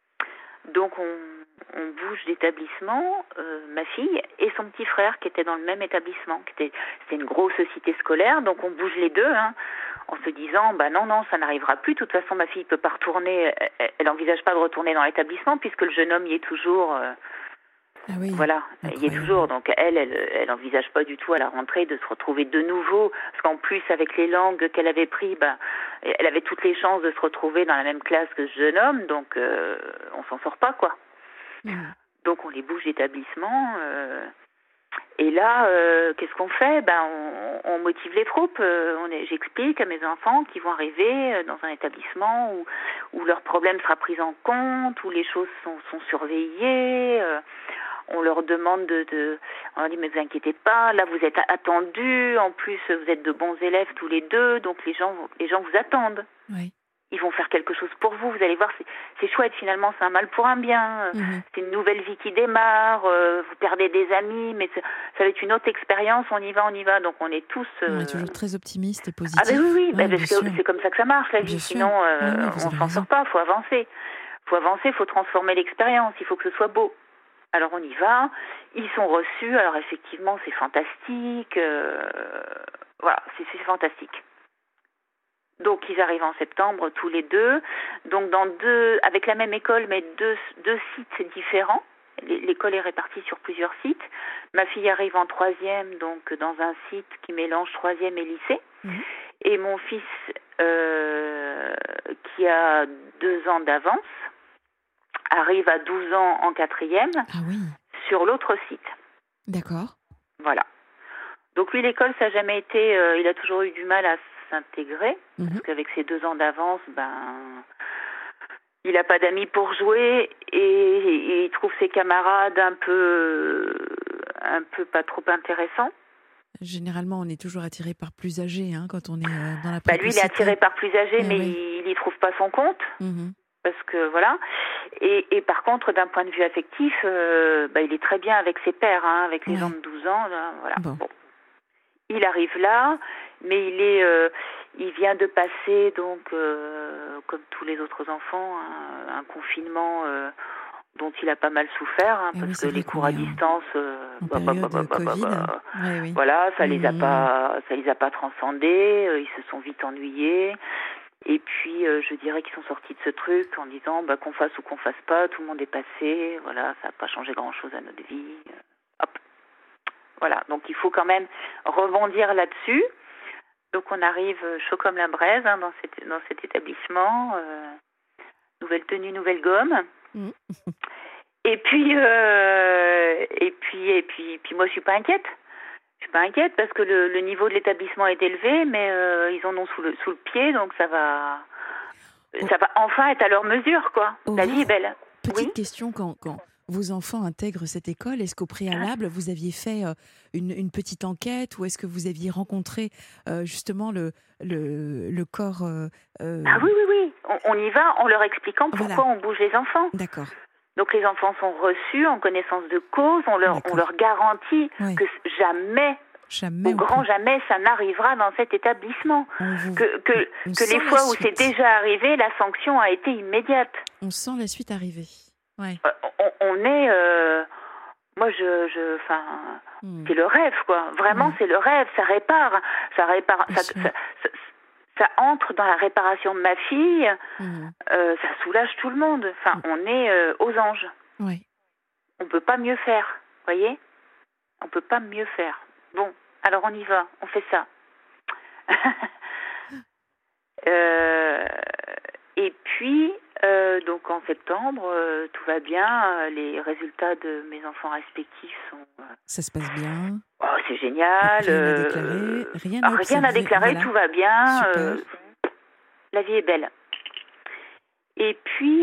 Donc on bouge d'établissement, ma fille et son petit frère qui était dans le même établissement. C'était une grosse cité scolaire, donc on bouge les deux, hein, en se disant non, ça n'arrivera plus. De toute façon, ma fille peut pas retourner, elle n'envisage pas de retourner dans l'établissement puisque le jeune homme y est toujours. Ah oui, voilà, il y est toujours. Donc elle envisage pas du tout à la rentrée de se retrouver de nouveau, parce qu'en plus avec les langues qu'elle avait pris, elle avait toutes les chances de se retrouver dans la même classe que ce jeune homme, donc on s'en sort pas quoi. Donc on les bouge d'établissement. Et là, qu'est-ce qu'on fait ? On motive les troupes. J'explique à mes enfants qu'ils vont arriver dans un établissement où leur problème sera pris en compte, où les choses sont surveillées. On leur demande on leur dit mais vous inquiétez pas, là vous êtes attendus, en plus vous êtes de bons élèves tous les deux, donc les gens vous attendent. Oui. Ils vont faire quelque chose pour vous allez voir, c'est chouette finalement, c'est un mal pour un bien, c'est une nouvelle vie qui démarre, vous perdez des amis, mais ça va être une autre expérience, on y va, donc on est tous... On est toujours très optimiste et positif. Ah ben oui, parce que c'est comme ça que ça marche la vie, bien sinon on s'en sort pas, faut avancer, faut transformer l'expérience, il faut que ce soit beau. Alors on y va, ils sont reçus, alors effectivement c'est fantastique, voilà, c'est fantastique. Donc ils arrivent en septembre tous les deux, donc avec la même école mais deux sites différents. L'école est répartie sur plusieurs sites. Ma fille arrive en 3e, donc dans un site qui mélange 3e et lycée. Et mon fils, qui a 2 ans d'avance, arrive à 12 ans en 4e sur l'autre site. D'accord. Voilà. Donc lui, l'école, ça n'a jamais été... il a toujours eu du mal à s'intégrer, parce qu'avec ses 2 ans d'avance, il n'a pas d'amis pour jouer et il trouve ses camarades un peu pas trop intéressants. Généralement, on est toujours attiré par plus âgés quand on est dans la précocité. Lui, il est attiré par plus âgés, mais il n'y trouve pas son compte. Parce que voilà, et par contre d'un point de vue affectif, il est très bien avec ses pairs, avec les gens de 12 ans, là, voilà. Bon. Il arrive là, mais il vient de passer donc comme tous les autres enfants un confinement dont il a pas mal souffert, parce que les cours à distance, voilà, ça les a pas transcendés, ils se sont vite ennuyés. Et puis, je dirais qu'ils sont sortis de ce truc en disant qu'on fasse ou qu'on fasse pas, tout le monde est passé, voilà, ça n'a pas changé grand-chose à notre vie. Hop. Voilà, donc il faut quand même rebondir là-dessus. Donc on arrive chaud comme la braise dans cet établissement. Nouvelle tenue, nouvelle gomme. Et puis moi je suis pas inquiète. Je suis pas inquiète parce que le niveau de l'établissement est élevé, mais ils en ont sous le pied, donc ça va enfin être à leur mesure, quoi. La vie est belle. Petite question, quand vos enfants intègrent cette école, est-ce qu'au préalable vous aviez fait une petite enquête, ou est-ce que vous aviez rencontré justement le corps Ah oui, on y va en leur expliquant pourquoi on bouge les enfants. D'accord. Donc les enfants sont reçus en connaissance de cause, on leur garantit que jamais, au grand jamais, ça n'arrivera dans cet établissement. Que les fois où c'est déjà arrivé, la sanction a été immédiate. On sent la suite arriver. Ouais. On est... moi, c'est le rêve, quoi. Vraiment, c'est le rêve. Ça répare. Ça entre dans la réparation de ma fille, ça soulage tout le monde. Enfin, on est aux anges. Oui. On peut pas mieux faire, voyez ? On peut pas mieux faire. Bon, alors on y va, on fait ça. Et puis, donc en septembre, tout va bien. Les résultats de mes enfants respectifs sont... ça se passe bien. Oh, c'est génial. Rien à déclarer, voilà. Tout va bien. La vie est belle. Et puis,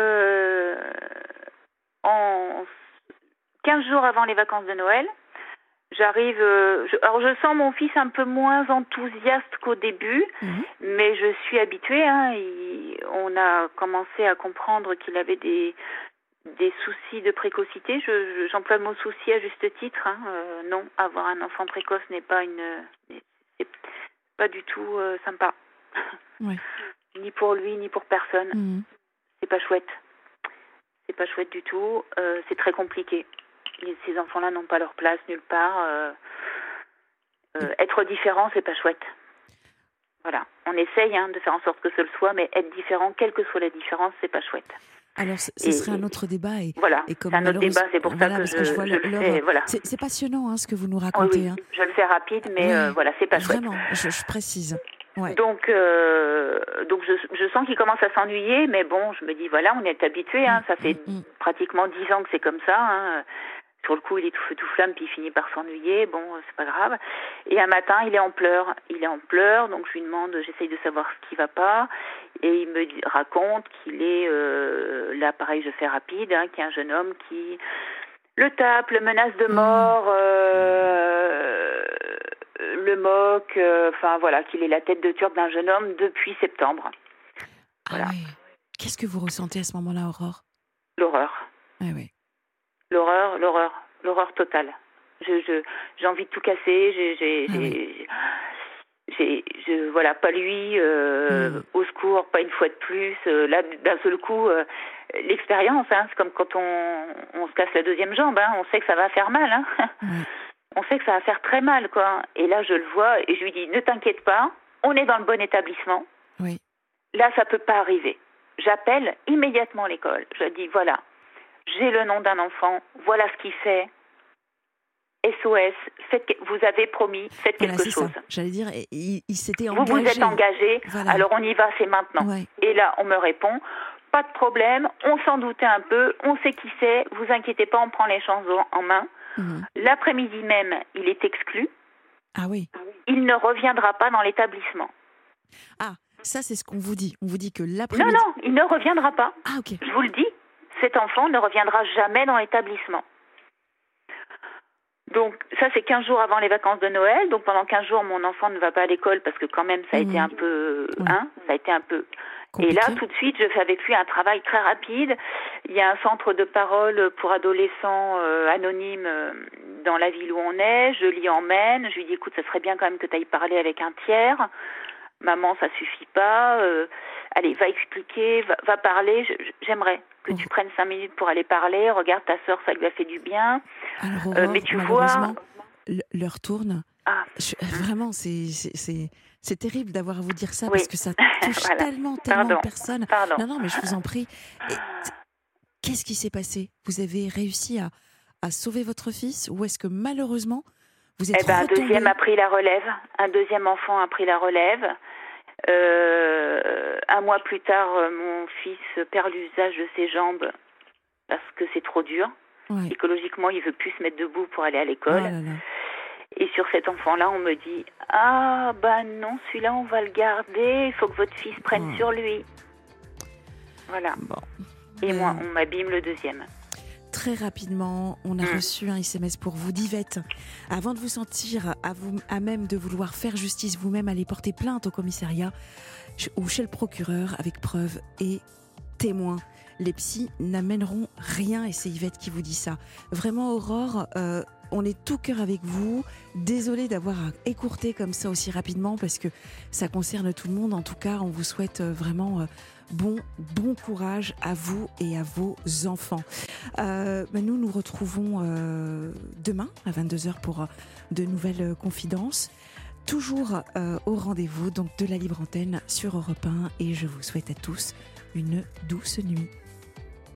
15 jours avant les vacances de Noël, j'arrive... alors, je sens mon fils un peu moins enthousiaste qu'au début, mais je suis habituée. On a commencé à comprendre qu'il avait des soucis de précocité. J'emploie le mot souci à juste titre. Non, avoir un enfant précoce n'est pas c'est pas du tout sympa. Oui. Ni pour lui, ni pour personne. C'est pas chouette. C'est pas chouette du tout. C'est très compliqué. Ces enfants-là n'ont pas leur place nulle part. Être différent, c'est pas chouette. Voilà. On essaye de faire en sorte que ce le soit, mais être différent, quelle que soit la différence, c'est pas chouette. Alors, ce serait un autre débat. Voilà, et comme c'est un autre débat, c'est pour ça que je vois le fais. Voilà. C'est passionnant ce que vous nous racontez. Oui, je le fais rapide, mais voilà, c'est pas chouette. Vraiment, je précise. Ouais. Donc je sens qu'il commence à s'ennuyer, mais bon, je me dis, voilà, on est habitué. Ça fait pratiquement 10 ans que c'est comme ça. Sur le coup, il est tout feu tout flamme, puis il finit par s'ennuyer. Bon, c'est pas grave. Et un matin, il est en pleurs. Donc je lui demande, j'essaye de savoir ce qui va pas. Et il me raconte qu'il est, là pareil, je fais rapide, qu'il y a un jeune homme qui le tape, le menace de mort, le moque, qu'il est la tête de turc d'un jeune homme depuis septembre. Voilà. Ah oui. Qu'est-ce que vous ressentez à ce moment-là, Aurore ? L'horreur. Ah oui. L'horreur totale. J'ai envie de tout casser. Voilà, pas lui. Au secours, pas une fois de plus. Là, d'un seul coup, l'expérience, c'est comme quand on se casse la deuxième jambe. On sait que ça va faire mal. On sait que ça va faire très mal, quoi. Et là, je le vois et je lui dis, ne t'inquiète pas, on est dans le bon établissement. Oui. Là, ça peut pas arriver. J'appelle immédiatement l'école. Je dis, voilà. J'ai le nom d'un enfant, voilà ce qu'il fait. SOS, vous avez promis, faites quelque chose. Ça. J'allais dire, il s'était engagé. Vous êtes engagé, alors on y va, c'est maintenant. Ouais. Et là, on me répond, pas de problème, on s'en doutait un peu, on sait qui c'est, vous inquiétez pas, on prend les choses en main. L'après-midi même, il est exclu. Ah oui. Il ne reviendra pas dans l'établissement. Ah, ça c'est ce qu'on vous dit. On vous dit que l'après-midi... Non, il ne reviendra pas. Ah ok. Je vous le dis. Cet enfant ne reviendra jamais dans l'établissement. Donc, ça, c'est 15 jours avant les vacances de Noël. Donc, pendant 15 jours, mon enfant ne va pas à l'école parce que quand même, ça a été un peu... ça a été un peu... Compliqué. Et là, tout de suite, je fais avec lui un travail très rapide. Il y a un centre de parole pour adolescents anonymes dans la ville où on est. Je l'y emmène. Je lui dis, écoute, ça serait bien quand même que tu ailles parler avec un tiers. Maman, ça suffit pas. Allez, va expliquer, va parler. J'aimerais que tu prennes 5 minutes pour aller parler. Regarde ta sœur, ça lui a fait du bien. Alors, Aurore, mais tu vois, l'heure tourne. Vraiment, c'est terrible d'avoir à vous dire ça parce que ça touche tellement de personnes. Non, mais je vous en prie. Qu'est-ce qui s'est passé ? Vous avez réussi à sauver votre fils ou est-ce que malheureusement vous êtes un deuxième a pris la relève. Un deuxième enfant a pris la relève. 1 mois plus tard, mon fils perd l'usage de ses jambes parce que c'est trop dur. Ouais. Psychologiquement, il veut plus se mettre debout pour aller à l'école. Et sur cet enfant-là, on me dit « Ah, non, celui-là, on va le garder. Il faut que votre fils prenne sur lui. » Voilà. Bon. Et moi, on m'abîme le deuxième. Très rapidement, on a reçu un SMS pour vous d'Yvette. Avant de vous sentir à même de vouloir faire justice vous-même, allez porter plainte au commissariat ou chez le procureur avec preuves et témoins. Les psys n'amèneront rien et c'est Yvette qui vous dit ça. Vraiment, Aurore, on est tout cœur avec vous. Désolée d'avoir écourté comme ça aussi rapidement parce que ça concerne tout le monde. En tout cas, on vous souhaite vraiment... Bon courage à vous et à vos enfants. Nous retrouvons demain à 22h pour de nouvelles confidences. Toujours au rendez-vous donc de la Libre Antenne sur Europe 1 et je vous souhaite à tous une douce nuit.